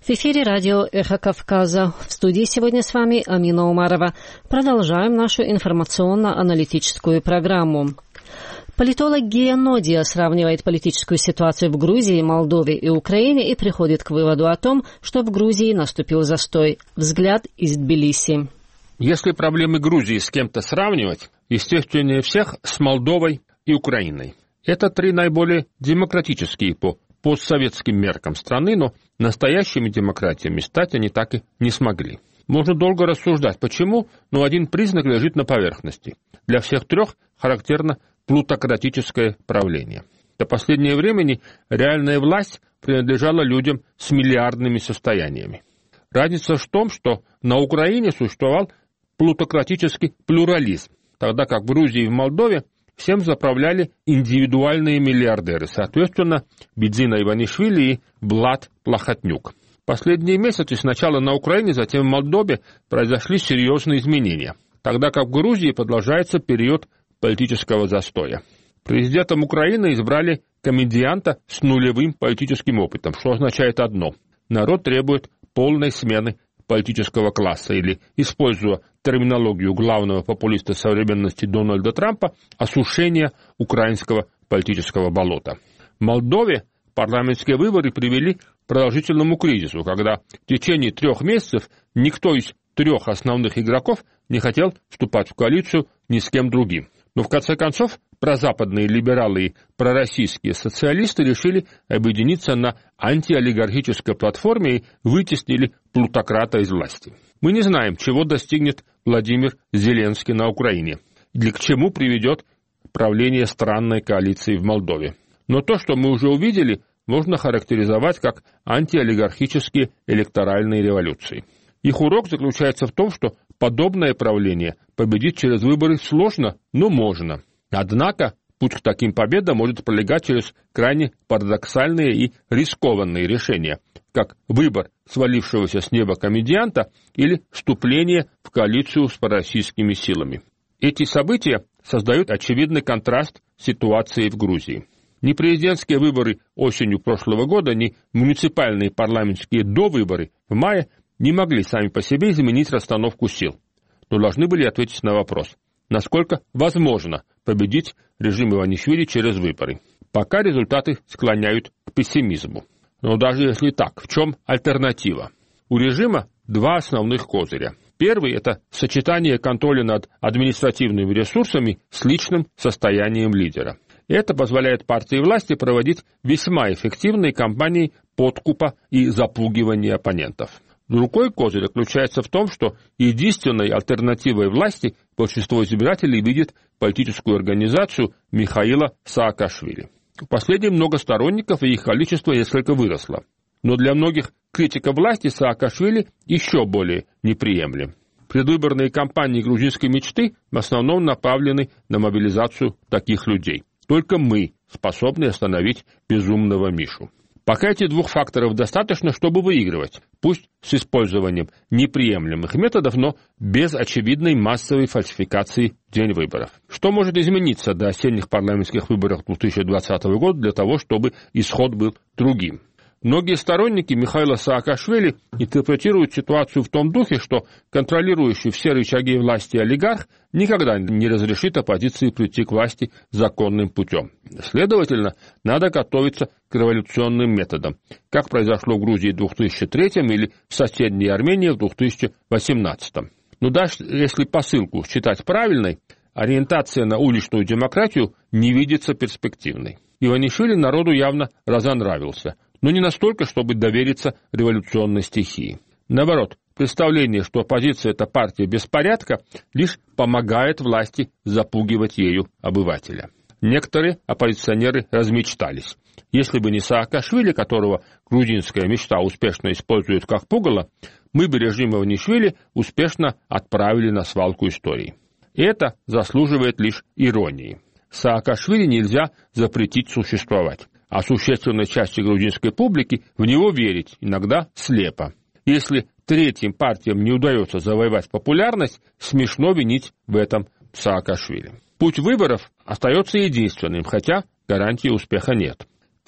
В эфире радио «Эхо Кавказа». В студии сегодня с вами Амина Умарова. Продолжаем нашу информационно-аналитическую программу. Политолог Гия Нодия сравнивает политическую ситуацию в Грузии, Молдове и Украине и приходит к выводу о том, что в Грузии наступил застой. Взгляд из Тбилиси. Если проблемы Грузии с кем-то сравнивать, естественнее всех с Молдовой и Украиной. Это три наиболее демократические по постсоветским меркам страны, но настоящими демократиями стать они так и не смогли. Можно долго рассуждать, почему, но один признак лежит на поверхности. Для всех трех характерно плутократическое правление. До последнего времени реальная власть принадлежала людям с миллиардными состояниями. Разница в том, что на Украине существовал плутократический плюрализм, тогда как в Грузии и в Молдове всем заправляли индивидуальные миллиардеры, соответственно, Бидзина Иванишвили и Блат Плахотнюк. Последние месяцы сначала на Украине, затем в Молдове произошли серьезные изменения, тогда как в Грузии продолжается период политического застоя. Президентом Украины избрали комедианта с нулевым политическим опытом, что означает одно – народ требует полной смены политического класса, или, используя терминологию главного популиста современности Дональда Трампа, осушение украинского политического болота. В Молдове парламентские выборы привели к продолжительному кризису, когда в течение трех месяцев никто из трех основных игроков не хотел вступать в коалицию ни с кем другим. Но в конце концов прозападные либералы и пророссийские социалисты решили объединиться на антиолигархической платформе и вытеснили плутократа из власти. Мы не знаем, чего достигнет Владимир Зеленский на Украине, или к чему приведет правление странной коалиции в Молдове. Но то, что мы уже увидели, можно характеризовать как антиолигархические электоральные революции. Их урок заключается в том, что подобное правление победить через выборы сложно, но можно. Однако путь к таким победам может пролегать через крайне парадоксальные и рискованные решения, как выбор свалившегося с неба комедианта или вступление в коалицию с пророссийскими силами. Эти события создают очевидный контраст с ситуацией в Грузии. Ни президентские выборы осенью прошлого года, ни муниципальные парламентские довыборы в мае не могли сами по себе изменить расстановку сил, но должны были ответить на вопрос, насколько возможно победить режим Иванишвили через выборы. Пока результаты склоняют к пессимизму. Но даже если так, в чем альтернатива? У режима два основных козыря. Первый – это сочетание контроля над административными ресурсами с личным состоянием лидера. Это позволяет партии власти проводить весьма эффективные кампании подкупа и запугивания оппонентов. Другой козырь заключается в том, что единственной альтернативой власти большинство избирателей видит политическую организацию Михаила Саакашвили. В последнем много сторонников, и их количество несколько выросло. Но для многих критиков власти Саакашвили еще более неприемлем. Предвыборные кампании грузинской мечты в основном направлены на мобилизацию таких людей. Только мы способны остановить безумного Мишу. Пока этих двух факторов достаточно, чтобы выигрывать, пусть с использованием неприемлемых методов, но без очевидной массовой фальсификации в день выборов. Что может измениться до осенних парламентских выборов две тысячи двадцатого года для того, чтобы исход был другим? Многие сторонники Михаила Саакашвили интерпретируют ситуацию в том духе, что контролирующий все рычаги власти олигарх никогда не разрешит оппозиции прийти к власти законным путем. Следовательно, надо готовиться к революционным методам, как произошло в Грузии в две тысячи третьем или в соседней Армении в две тысячи восемнадцатом. Но даже если посылку считать правильной, ориентация на уличную демократию не видится перспективной. Иванишвили народу явно разонравился, но не настолько, чтобы довериться революционной стихии. Наоборот, представление, что оппозиция – это партия беспорядка, лишь помогает власти запугивать ею обывателя. Некоторые оппозиционеры размечтались. Если бы не Саакашвили, которого грузинская мечта успешно использует как пугало, мы бы режим Иванишвили успешно отправили на свалку истории. И это заслуживает лишь иронии. Саакашвили нельзя запретить существовать, а существенной части грузинской публики в него верить, иногда слепо. Если третьим партиям не удается завоевать популярность, смешно винить в этом Саакашвили. Путь выборов остается единственным, хотя гарантии успеха нет.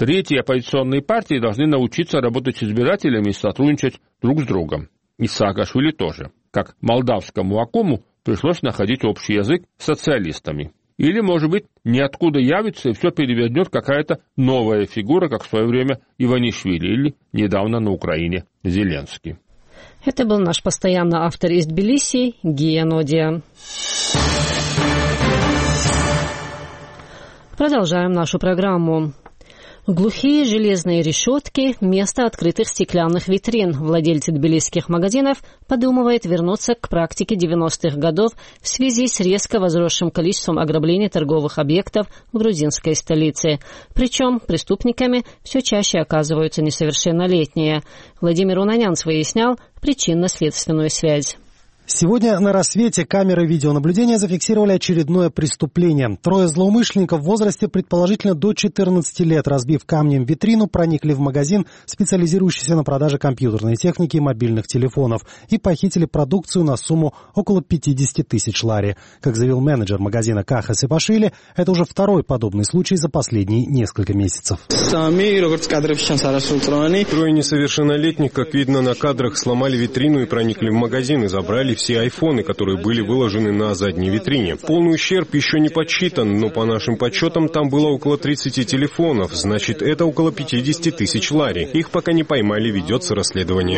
Третьи оппозиционные партии должны научиться работать с избирателями и сотрудничать друг с другом. И Саакашвили тоже. Как молдавскому Акому пришлось находить общий язык с социалистами. Или, может быть, ниоткуда явится и все перевернет какая-то новая фигура, как в свое время Иванишвили или недавно на Украине Зеленский. Это был наш постоянный автор из Тбилиси Гия Нодия. Продолжаем нашу программу. Глухие железные решетки вместо открытых стеклянных витрин. Владельцы тбилисских магазинов подумывают вернуться к практике девяностых годов в связи с резко возросшим количеством ограблений торговых объектов в грузинской столице. Причем преступниками все чаще оказываются несовершеннолетние. Владимир Унанянц выяснял причинно-следственную связь. Сегодня на рассвете камеры видеонаблюдения зафиксировали очередное преступление. Трое злоумышленников в возрасте предположительно до четырнадцати лет, разбив камнем витрину, проникли в магазин, специализирующийся на продаже компьютерной техники и мобильных телефонов, и похитили продукцию на сумму около пятьдесят тысяч лари. Как заявил менеджер магазина Каха Сепашвили, это уже второй подобный случай за последние несколько месяцев. Трое несовершеннолетних, как видно на кадрах, сломали витрину и проникли в магазин и забрали все айфоны, которые были выложены на задней витрине. Полный ущерб еще не подсчитан, но по нашим подсчетам там было около тридцати телефонов, значит, это около пятьдесят тысяч лари. Их пока не поймали, ведется расследование.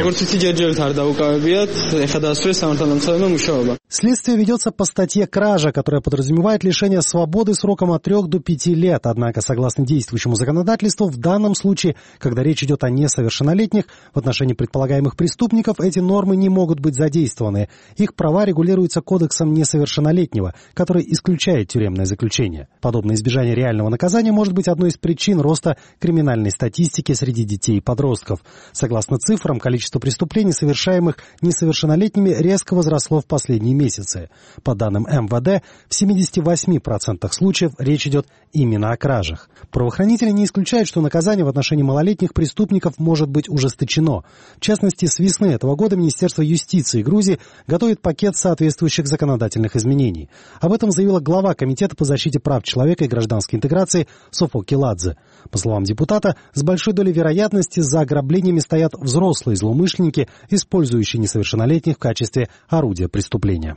Следствие ведется по статье «Кража», которая подразумевает лишение свободы сроком от трех до пяти лет. Однако, согласно действующему законодательству, в данном случае, когда речь идет о несовершеннолетних, в отношении предполагаемых преступников эти нормы не могут быть задействованы. Их права регулируются кодексом несовершеннолетнего, который исключает тюремное заключение. Подобное избежание реального наказания может быть одной из причин роста криминальной статистики среди детей и подростков. Согласно цифрам, количество преступлений, совершаемых несовершеннолетними, резко возросло в последние месяцы. По данным эм вэ дэ, в семидесяти восьми процентах случаев речь идет именно о кражах. Правоохранители не исключают, что наказание в отношении малолетних преступников может быть ужесточено. В частности, с весны этого года Министерство юстиции Грузии готовит пакет соответствующих законодательных изменений. Об этом заявила глава Комитета по защите прав человека и гражданской интеграции Софо Киладзе. По словам депутата, с большой долей вероятности за ограблениями стоят взрослые злоумышленники, использующие несовершеннолетних в качестве орудия преступления.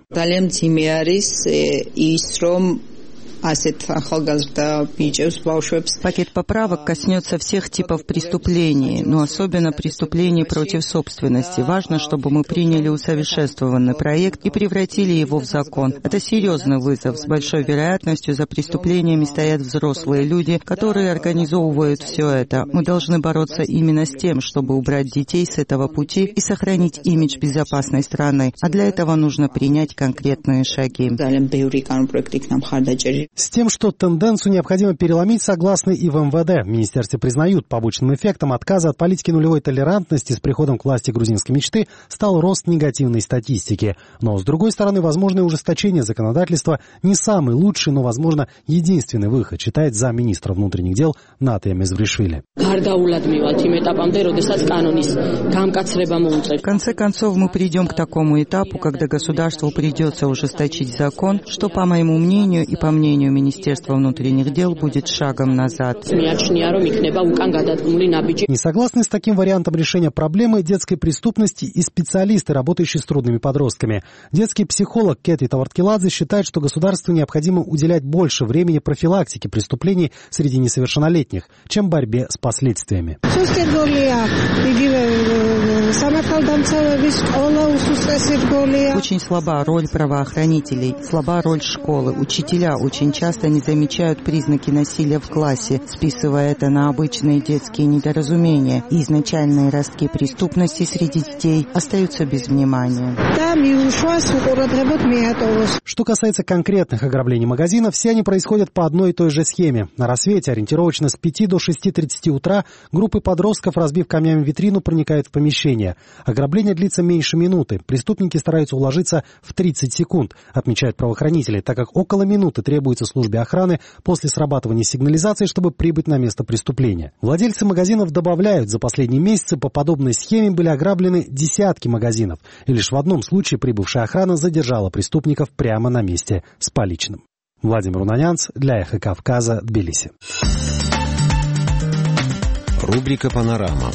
Пакет поправок коснется всех типов преступлений, но особенно преступлений против собственности. Важно, чтобы мы приняли усовершенствованный проект и превратили его в закон. Это серьезный вызов. С большой вероятностью за преступлениями стоят взрослые люди, которые организовывают все это. Мы должны бороться именно с тем, чтобы убрать детей с этого пути и сохранить имидж безопасной страны. А для этого нужно принять конкретные шаги. С тем, что тенденцию необходимо переломить, согласны и в эм вэ дэ. В министерстве признают, побочным эффектом отказа от политики нулевой толерантности с приходом к власти грузинской мечты стал рост негативной статистики. Но, с другой стороны, возможное ужесточение законодательства не самый лучший, но, возможно, единственный выход, считает замминистра внутренних дел Наталья Мезбришвили. В конце концов, мы придем к такому этапу, когда государству придется ужесточить закон, что, по моему мнению и по мнению Министерства внутренних дел, будет шагом назад. Не согласны с таким вариантом решения проблемы детской преступности и специалисты, работающие с трудными подростками. Детский психолог Кети Таварткиладзе считает, что государству необходимо уделять больше времени профилактике преступлений среди несовершеннолетних, чем борьбе с последствиями. Очень слаба роль правоохранителей, слаба роль школы. Учителя очень часто не замечают признаки насилия в классе, списывая это на обычные детские недоразумения. И изначальные ростки преступности среди детей остаются без внимания. Что касается конкретных ограблений магазинов, все они происходят по одной и той же схеме. На рассвете, ориентировочно с пяти до шести тридцати утра, группы подростков, разбив камнями витрину, проникают в помещение. Ограбление длится меньше минуты. Преступники стараются уложиться в тридцать секунд, отмечают правоохранители, так как около минуты требуется службе охраны после срабатывания сигнализации, чтобы прибыть на место преступления. Владельцы магазинов добавляют, за последние месяцы по подобной схеме были ограблены десятки магазинов. И лишь в одном случае прибывшая охрана задержала преступников прямо на месте с поличным. Владимир Унанянц для Эхо Кавказа, Тбилиси. Рубрика «Панорама».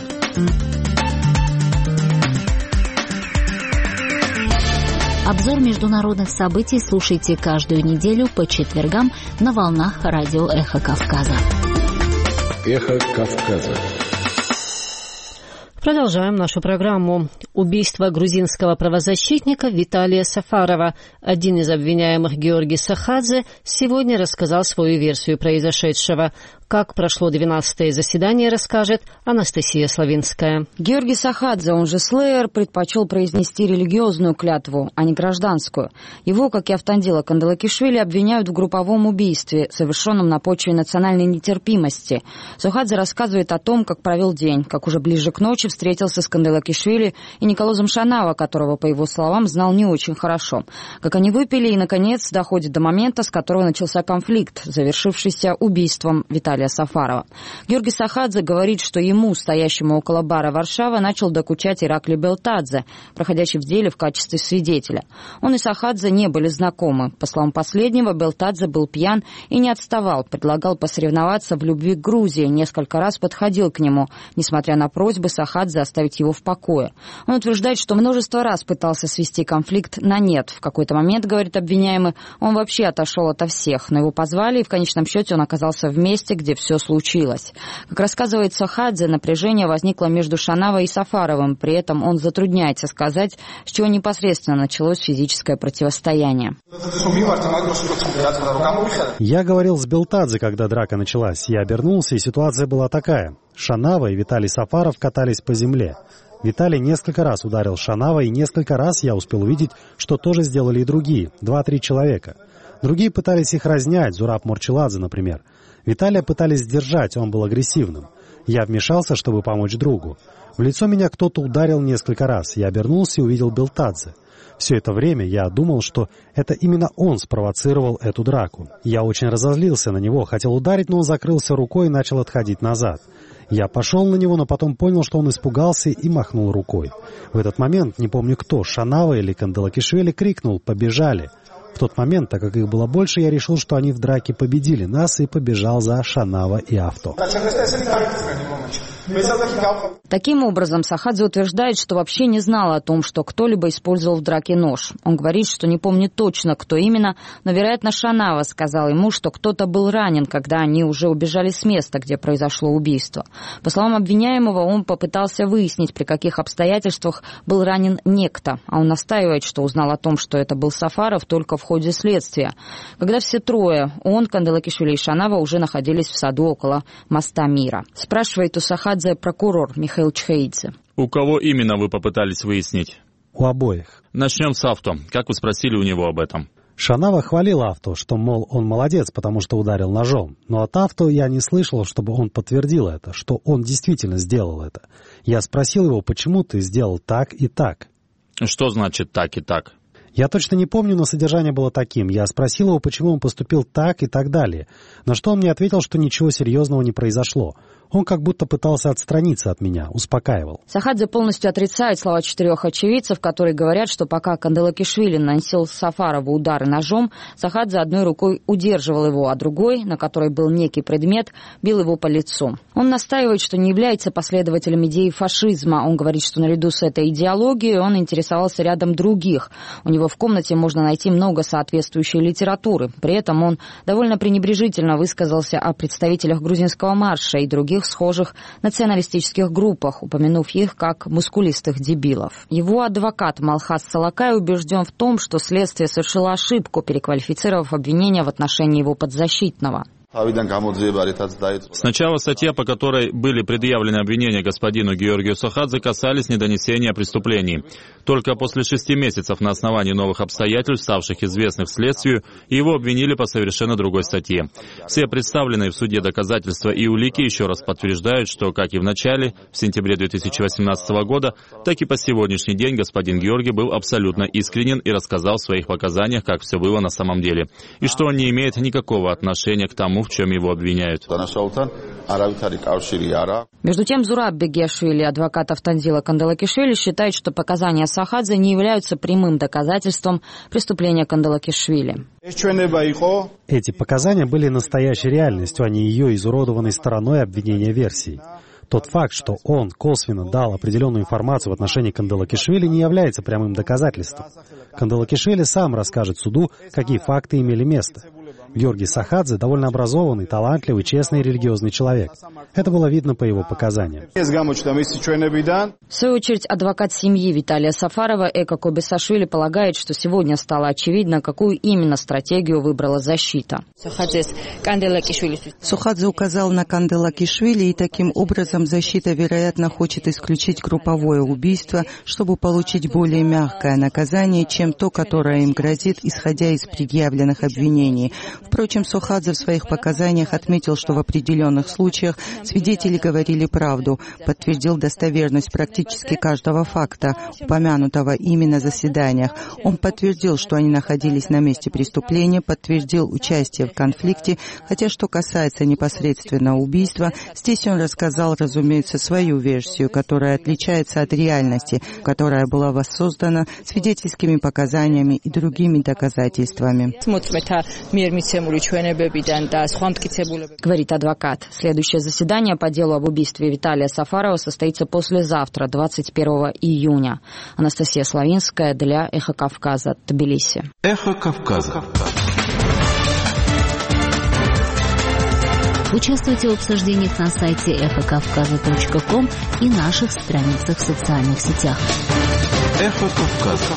Обзор международных событий слушайте каждую неделю по четвергам на волнах радио «Эхо Кавказа». «Эхо Кавказа». Продолжаем нашу программу. Убийство грузинского правозащитника Виталия Сафарова. Один из обвиняемых, Георгий Сахадзе, сегодня рассказал свою версию произошедшего. Как прошло двенадцатое заседание, расскажет Анастасия Славинская. Георгий Сахадзе, он же Слеер, предпочел произнести религиозную клятву, а не гражданскую. Его, как и Автандила Канделакишвили, обвиняют в групповом убийстве, совершенном на почве национальной нетерпимости. Сахадзе рассказывает о том, как провел день, как уже ближе к ночи встретился с Канделакишвили и Николозом Шанава, которого, по его словам, знал не очень хорошо. Как они выпили и, наконец, доходит до момента, с которого начался конфликт, завершившийся убийством Виталия Сафарова. Георгий Сахадзе говорит, что ему, стоящему около бара Варшава, начал докучать Ираклий Белтадзе, проходящий в деле в качестве свидетеля. Он и Сахадзе не были знакомы. По словам последнего, Белтадзе был пьян и не отставал, предлагал посоревноваться в любви к Грузии, несколько раз подходил к нему, несмотря на просьбы Сахадзе оставить его в покое. Он утверждает, что множество раз пытался свести конфликт на нет. В какой-то момент, говорит обвиняемый, он вообще отошел ото всех, но его позвали, и в конечном счете он оказался в месте, где все случилось. Как рассказывает Сахадзе, напряжение возникло между Шанава и Сафаровым, при этом он затрудняется сказать, с чего непосредственно началось физическое противостояние. Я говорил с Белтадзе, когда драка началась. Я обернулся, и ситуация была такая. Шанава и Виталий Сафаров катались по земле. Виталий несколько раз ударил Шанава, и несколько раз я успел увидеть, что тоже сделали и другие, два-три человека. Другие пытались их разнять, Зураб Морчеладзе, например. Виталия пытались сдержать, он был агрессивным. Я вмешался, чтобы помочь другу. В лицо меня кто-то ударил несколько раз. Я обернулся и увидел Белтадзе. Все это время я думал, что это именно он спровоцировал эту драку. Я очень разозлился на него, хотел ударить, но он закрылся рукой и начал отходить назад. Я пошел на него, но потом понял, что он испугался и махнул рукой. В этот момент, не помню кто, Шанава или Канделакишвили, крикнул «Побежали!». В тот момент, так как их было больше, я решил, что они в драке победили нас, и побежал за Шанава и авто. Таким образом, Сахадзе утверждает, что вообще не знал о том, что кто-либо использовал в драке нож. Он говорит, что не помнит точно, кто именно, но, вероятно, Шанава сказал ему, что кто-то был ранен, когда они уже убежали с места, где произошло убийство. По словам обвиняемого, он попытался выяснить, при каких обстоятельствах был ранен некто, а он настаивает, что узнал о том, что это был Сафаров, только в ходе следствия. Когда все трое, он, Канделакишвили и Шанава, уже находились в саду около моста Мира. Спрашивает у Сахадзе прокурор Михаил Чхеидзе. У кого именно вы попытались выяснить? У обоих. Начнем с авто. Как вы спросили у него об этом? Шанава хвалил авто, что, мол, он молодец, потому что ударил ножом. Но от авто я не слышал, чтобы он подтвердил это, что он действительно сделал это. Я спросил его, почему ты сделал так и так. Что значит так и так? Я точно не помню, но содержание было таким. Я спросил его, почему он поступил так и так далее. На что он мне ответил, что ничего серьезного не произошло. Он как будто пытался отстраниться от меня, успокаивал. Сахадзе полностью отрицает слова четырех очевидцев, которые говорят, что пока Канделакишвили наносил Сафарову удары ножом, Сахадзе одной рукой удерживал его, а другой, на которой был некий предмет, бил его по лицу. Он настаивает, что не является последователем идеи фашизма. Он говорит, что наряду с этой идеологией он интересовался рядом других. У него в комнате можно найти много соответствующей литературы. При этом он довольно пренебрежительно высказался о представителях грузинского марша и других схожих националистических группах, упомянув их как мускулистых дебилов. Его адвокат Малхас Салакай убежден в том, что следствие совершило ошибку, переквалифицировав обвинение в отношении его подзащитного. Сначала статья, по которой были предъявлены обвинения господину Георгию Сахадзе, касались недонесения преступлений. Только после шести месяцев на основании новых обстоятельств, ставших известных следствию, его обвинили по совершенно другой статье. Все представленные в суде доказательства и улики еще раз подтверждают, что, как и в начале, в сентябре две тысячи восемнадцатого года, так и по сегодняшний день господин Георгий был абсолютно искренен и рассказал в своих показаниях, как все было на самом деле, и что он не имеет никакого отношения к тому, в чем его обвиняют. Между тем, Зураб Бегешвили, адвокат Автандила Канделакишвили, считает, что показания Сахадзе не являются прямым доказательством преступления Канделакишвили. Эти показания были настоящей реальностью, а не ее изуродованной стороной обвинения версий. Тот факт, что он косвенно дал определенную информацию в отношении Канделакишвили, не является прямым доказательством. Канделакишвили сам расскажет суду, какие факты имели место. Георгий Сахадзе довольно образованный, талантливый, честный и религиозный человек. Это было видно по его показаниям. В свою очередь, адвокат семьи Виталия Сафарова Эко Кобесашвили полагает, что сегодня стало очевидно, какую именно стратегию выбрала защита. Сухадзе указал на Канделакишвили, и таким образом защита, вероятно, хочет исключить групповое убийство, чтобы получить более мягкое наказание, чем то, которое им грозит, исходя из предъявленных обвинений. Впрочем, Сухадзе в своих показаниях отметил, что в определенных случаях свидетели говорили правду, подтвердил достоверность практически каждого факта, упомянутого ими на заседаниях. Он подтвердил, что они находились на месте преступления, подтвердил участие в конфликте, хотя что касается непосредственно убийства, здесь он рассказал, разумеется, свою версию, которая отличается от реальности, которая была воссоздана свидетельскими показаниями и другими доказательствами. Говорит адвокат. Следующее заседание по делу об убийстве Виталия Сафарова состоится послезавтра, двадцать первого июня. Анастасия Славинская для Эхо Кавказа, Тбилиси. Эхо Кавказа. Участвуйте в обсуждениях на сайте эхо кавказа точка ком и наших страницах в социальных сетях. Эхо Кавказа.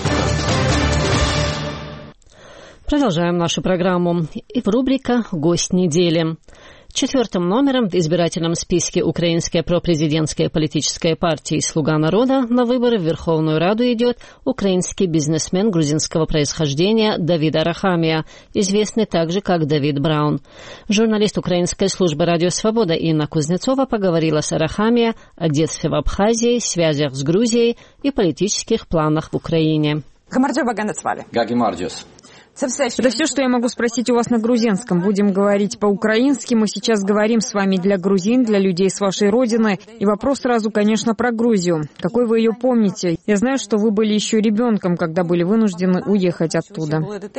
Продолжаем нашу программу. И в рубрика «Гость недели». Четвертым номером в избирательном списке Украинской пропрезидентской политической партии «Слуга народа» на выборы в Верховную Раду идет украинский бизнесмен грузинского происхождения Давид Арахамия, известный также как Давид Браун. Журналист украинской службы «Радио Свобода» Инна Кузнецова поговорила с Арахамия о детстве в Абхазии, связях с Грузией и политических планах в Украине. Это все, что я могу спросить у вас на грузинском. Будем говорить по-украински. Мы сейчас говорим с вами для грузин, для людей с вашей родины. И вопрос сразу, конечно, про Грузию. Какой вы ее помните? Я знаю, что вы были еще ребенком, когда были вынуждены уехать оттуда.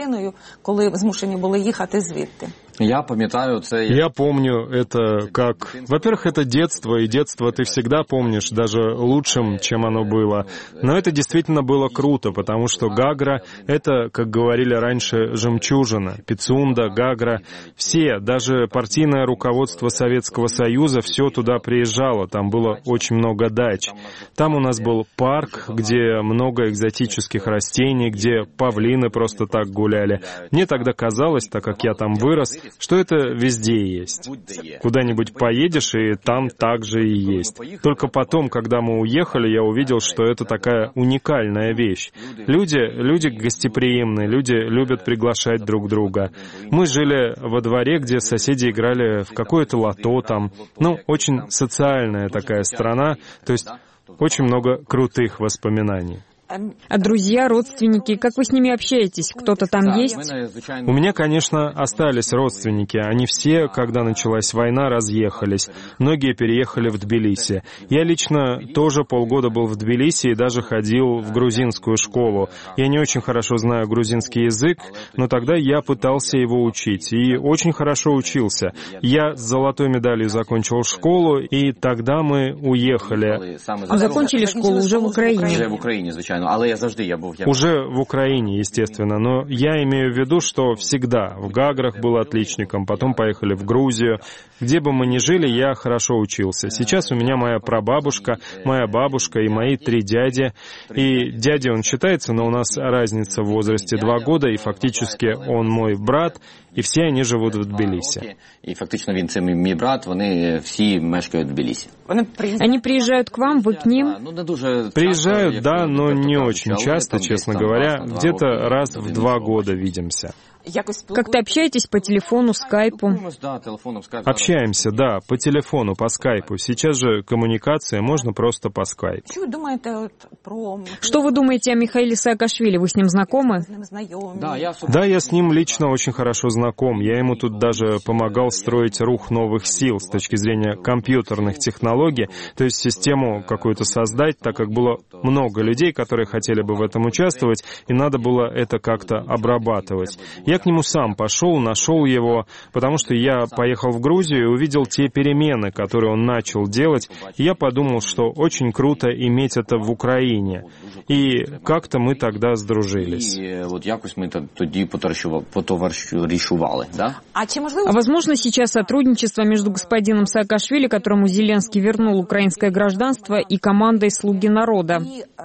Я пам'ятаю це. Я помню это как... Во-первых, это детство, и детство ты всегда помнишь, даже лучшим, чем оно было. Но это действительно было круто, потому что Гагра — это, как говорили раньше, жемчужина. Пицунда, Гагра. Все, даже партийное руководство Советского Союза, все туда приезжало. Там было очень много дач. Там у нас был парк, где много экзотических растений, где павлины просто так гуляли. Мне тогда казалось, так как я там вырос, что это везде есть. Куда-нибудь поедешь, и там также и есть. Только потом, когда мы уехали, я увидел, что это такая уникальная вещь. Люди, люди гостеприимные, люди любят приглашать друг друга. Мы жили во дворе, где соседи играли в какое-то лото там. Ну, очень социальная такая страна, то есть очень много крутых воспоминаний. А друзья, родственники, как вы с ними общаетесь? Кто-то там есть? У меня, конечно, остались родственники. Они все, когда началась война, разъехались. Многие переехали в Тбилиси. Я лично тоже полгода был в Тбилиси и даже ходил в грузинскую школу. Я не очень хорошо знаю грузинский язык, но тогда я пытался его учить. И очень хорошо учился. Я с золотой медалью закончил школу, и тогда мы уехали. А закончили школу уже в Украине? Уже в Украине, звичайно. Але я завжди я був. Я... Уже в Украине, естественно, но я имею в виду, что всегда в Гаграх был отличником, потом поехали в Грузию. Где бы мы ни жили, я хорошо учился. Сейчас у меня моя прабабушка, моя бабушка и мои три дяди. И дядя он считается, но у нас разница в возрасте два года, и фактически он мой брат, и все они живут в Тбилиси. И фактично він це мій брат, вони всі мешкають в Тбилисі. Они приезжают к вам, вы к ним? Приезжают, да, но не очень часто, честно говоря. Где-то раз в два года видимся. Как-то общаетесь по телефону, скайпу? Общаемся, да, по телефону, по скайпу. Сейчас же коммуникация, можно просто по скайпу. Что вы думаете о Михаиле Саакашвили? Вы с ним знакомы? Да, я с ним лично очень хорошо знаком. Я ему тут даже помогал строить рух новых сил с точки зрения компьютерных технологий, то есть систему какую-то создать, так как было много людей, которые хотели бы в этом участвовать, и надо было это как-то обрабатывать. Я Я к нему сам пошел, нашел его, потому что я поехал в Грузию и увидел те перемены, которые он начал делать, и я подумал, что очень круто иметь это в Украине. И как-то мы тогда сдружились. А возможно сейчас сотрудничество между господином Саакашвили, которому Зеленский вернул украинское гражданство, и командой «Слуги народа»?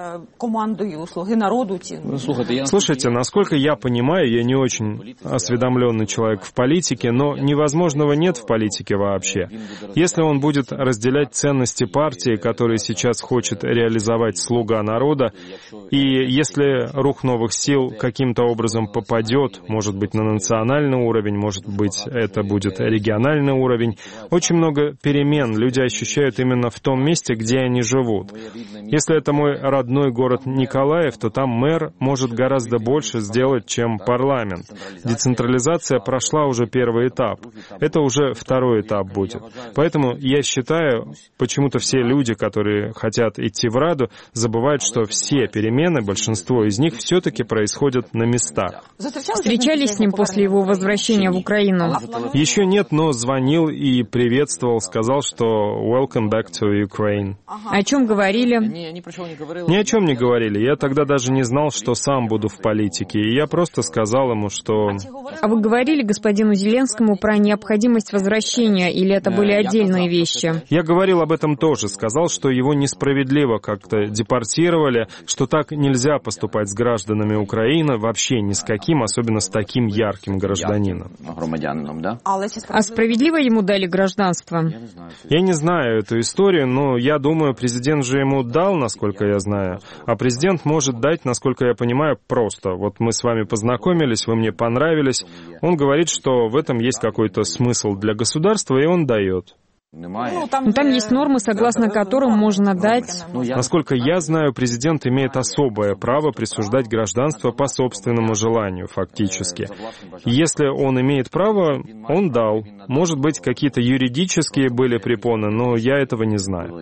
Слушайте, насколько я понимаю, я не очень осведомленный человек в политике, но невозможного нет в политике вообще. Если он будет разделять ценности партии, которые сейчас хочет реализовать «Слуга народа», и если рух новых сил каким-то образом попадет, может быть, на национальный уровень, может быть, это будет региональный уровень, очень много перемен люди ощущают именно в том месте, где они живут. Если это мой родной город Николаев, то там мэр может гораздо больше сделать, чем парламент. Децентрализация прошла уже первый этап. Это уже второй этап будет. Поэтому я считаю, почему-то все люди, которые хотят идти в Раду, забывают, что все перемены, большинство из них все-таки происходят на местах. Встречались с ним после его возвращения в Украину? Еще нет, но звонил и приветствовал, сказал, что «Welcome back to Ukraine». О чем говорили? Ни о чем не говорили. Я тогда даже не знал, что сам буду в политике. И я просто сказал ему, что... А вы говорили господину Зеленскому про необходимость возвращения, или это были отдельные вещи? Я говорил об этом тоже. Сказал, что его несправедливо как-то депортировали, что так нельзя поступать с гражданами Украины, вообще ни с каким, особенно с таким ярким гражданином. А справедливо ему дали гражданство? Я не знаю эту историю, но я думаю, президент же ему дал, насколько я знаю. А президент может дать, насколько я понимаю, просто. Вот мы с вами познакомились, вы мне понравились. Он говорит, что в этом есть какой-то смысл для государства, и он дает. Ну, там, там есть нормы, согласно которым можно дать... Насколько я знаю, президент имеет особое право присуждать гражданство по собственному желанию, фактически. Если он имеет право, он дал. Может быть, какие-то юридические были препоны, но я этого не знаю.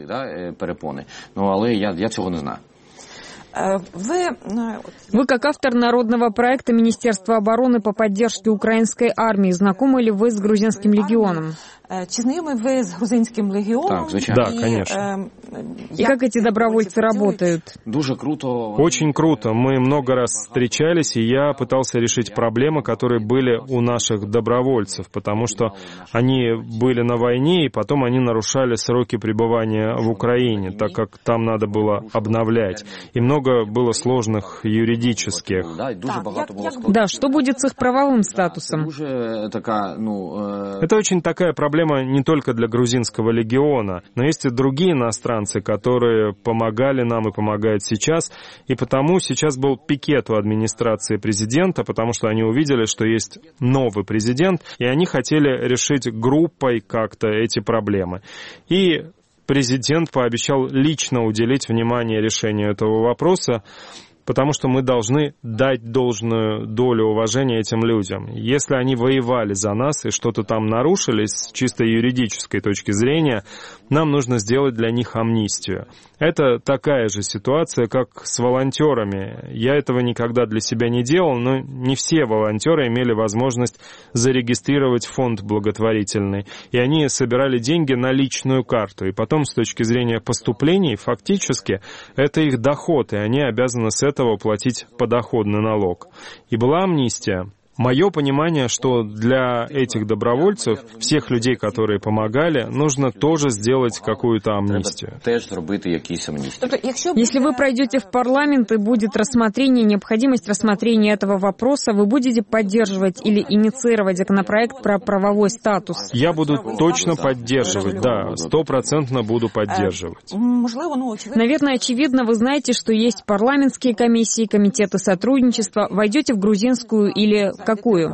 Вы, Вы, как автор народного проекта Министерства обороны по поддержке украинской армии, знакомы ли вы с грузинским легионом? Чи знайомі ви з грузинським легіоном? Так, да, конечно. И как эти добровольцы работают? Очень круто. Мы много раз встречались, и я пытался решить проблемы, которые были у наших добровольцев, потому что они были на войне, и потом они нарушали сроки пребывания в Украине, так как там надо было обновлять. И много было сложных юридических. Да, что будет с их правовым статусом? Это очень такая проблема не только для грузинского легиона, но есть и другие иностранцы, которые помогали нам и помогают сейчас, и потому сейчас был пикет у администрации президента, потому что они увидели, что есть новый президент, и они хотели решить группой как-то эти проблемы. И президент пообещал лично уделить внимание решению этого вопроса, потому что мы должны дать должную долю уважения этим людям. Если они воевали за нас и что-то там нарушили с чисто юридической точки зрения, нам нужно сделать для них амнистию. Это такая же ситуация, как с волонтерами. Я этого никогда для себя не делал, но не все волонтеры имели возможность зарегистрировать фонд благотворительный. И они собирали деньги на личную карту. И потом, с точки зрения поступлений, фактически, это их доход, и они обязаны с этого платить подоходный налог. И была амнистия. Мое понимание, что для этих добровольцев, всех людей, которые помогали, нужно тоже сделать какую-то амнистию. Если вы пройдете в парламент и будет рассмотрение, необходимость рассмотрения этого вопроса, вы будете поддерживать или инициировать законопроект про правовой статус? Я буду точно поддерживать, да, стопроцентно буду поддерживать. Наверное, очевидно, вы знаете, что есть парламентские комиссии, комитеты сотрудничества. Войдете в грузинскую или какую?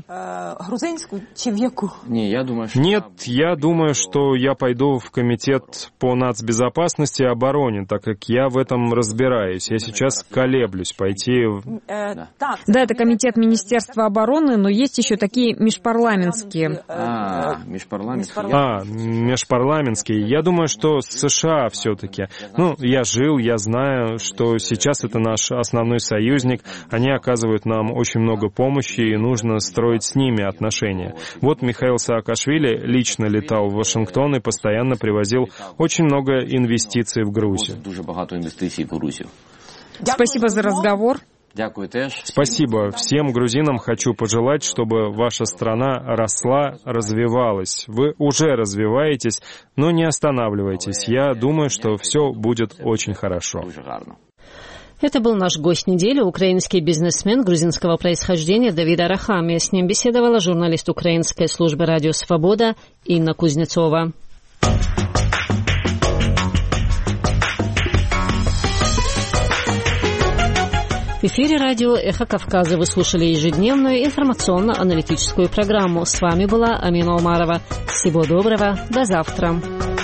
Нет, я думаю, что я пойду в комитет по нацбезопасности и обороне, так как я в этом разбираюсь. Я сейчас колеблюсь пойти в... Да, это комитет Министерства обороны, но есть еще такие межпарламентские. А, межпарламентские. А, межпарламентские. Я думаю, что США все-таки. Ну, я жил, я знаю, что сейчас это наш основной союзник. Они оказывают нам очень много помощи, и нужно нужно строить с ними отношения. Вот Михаил Саакашвили лично летал в Вашингтон и постоянно привозил очень много инвестиций в Грузию. Спасибо за разговор. Спасибо. Всем грузинам хочу пожелать, чтобы ваша страна росла, развивалась. Вы уже развиваетесь, но не останавливайтесь. Я думаю, что все будет очень хорошо. Это был наш гость недели, украинский бизнесмен грузинского происхождения Давид Арахамия. С ним беседовала журналист украинской службы «Радио Свобода» Инна Кузнецова. В эфире радио «Эхо Кавказа» вы слушали ежедневную информационно-аналитическую программу. С вами была Амина Умарова. Всего доброго, до завтра.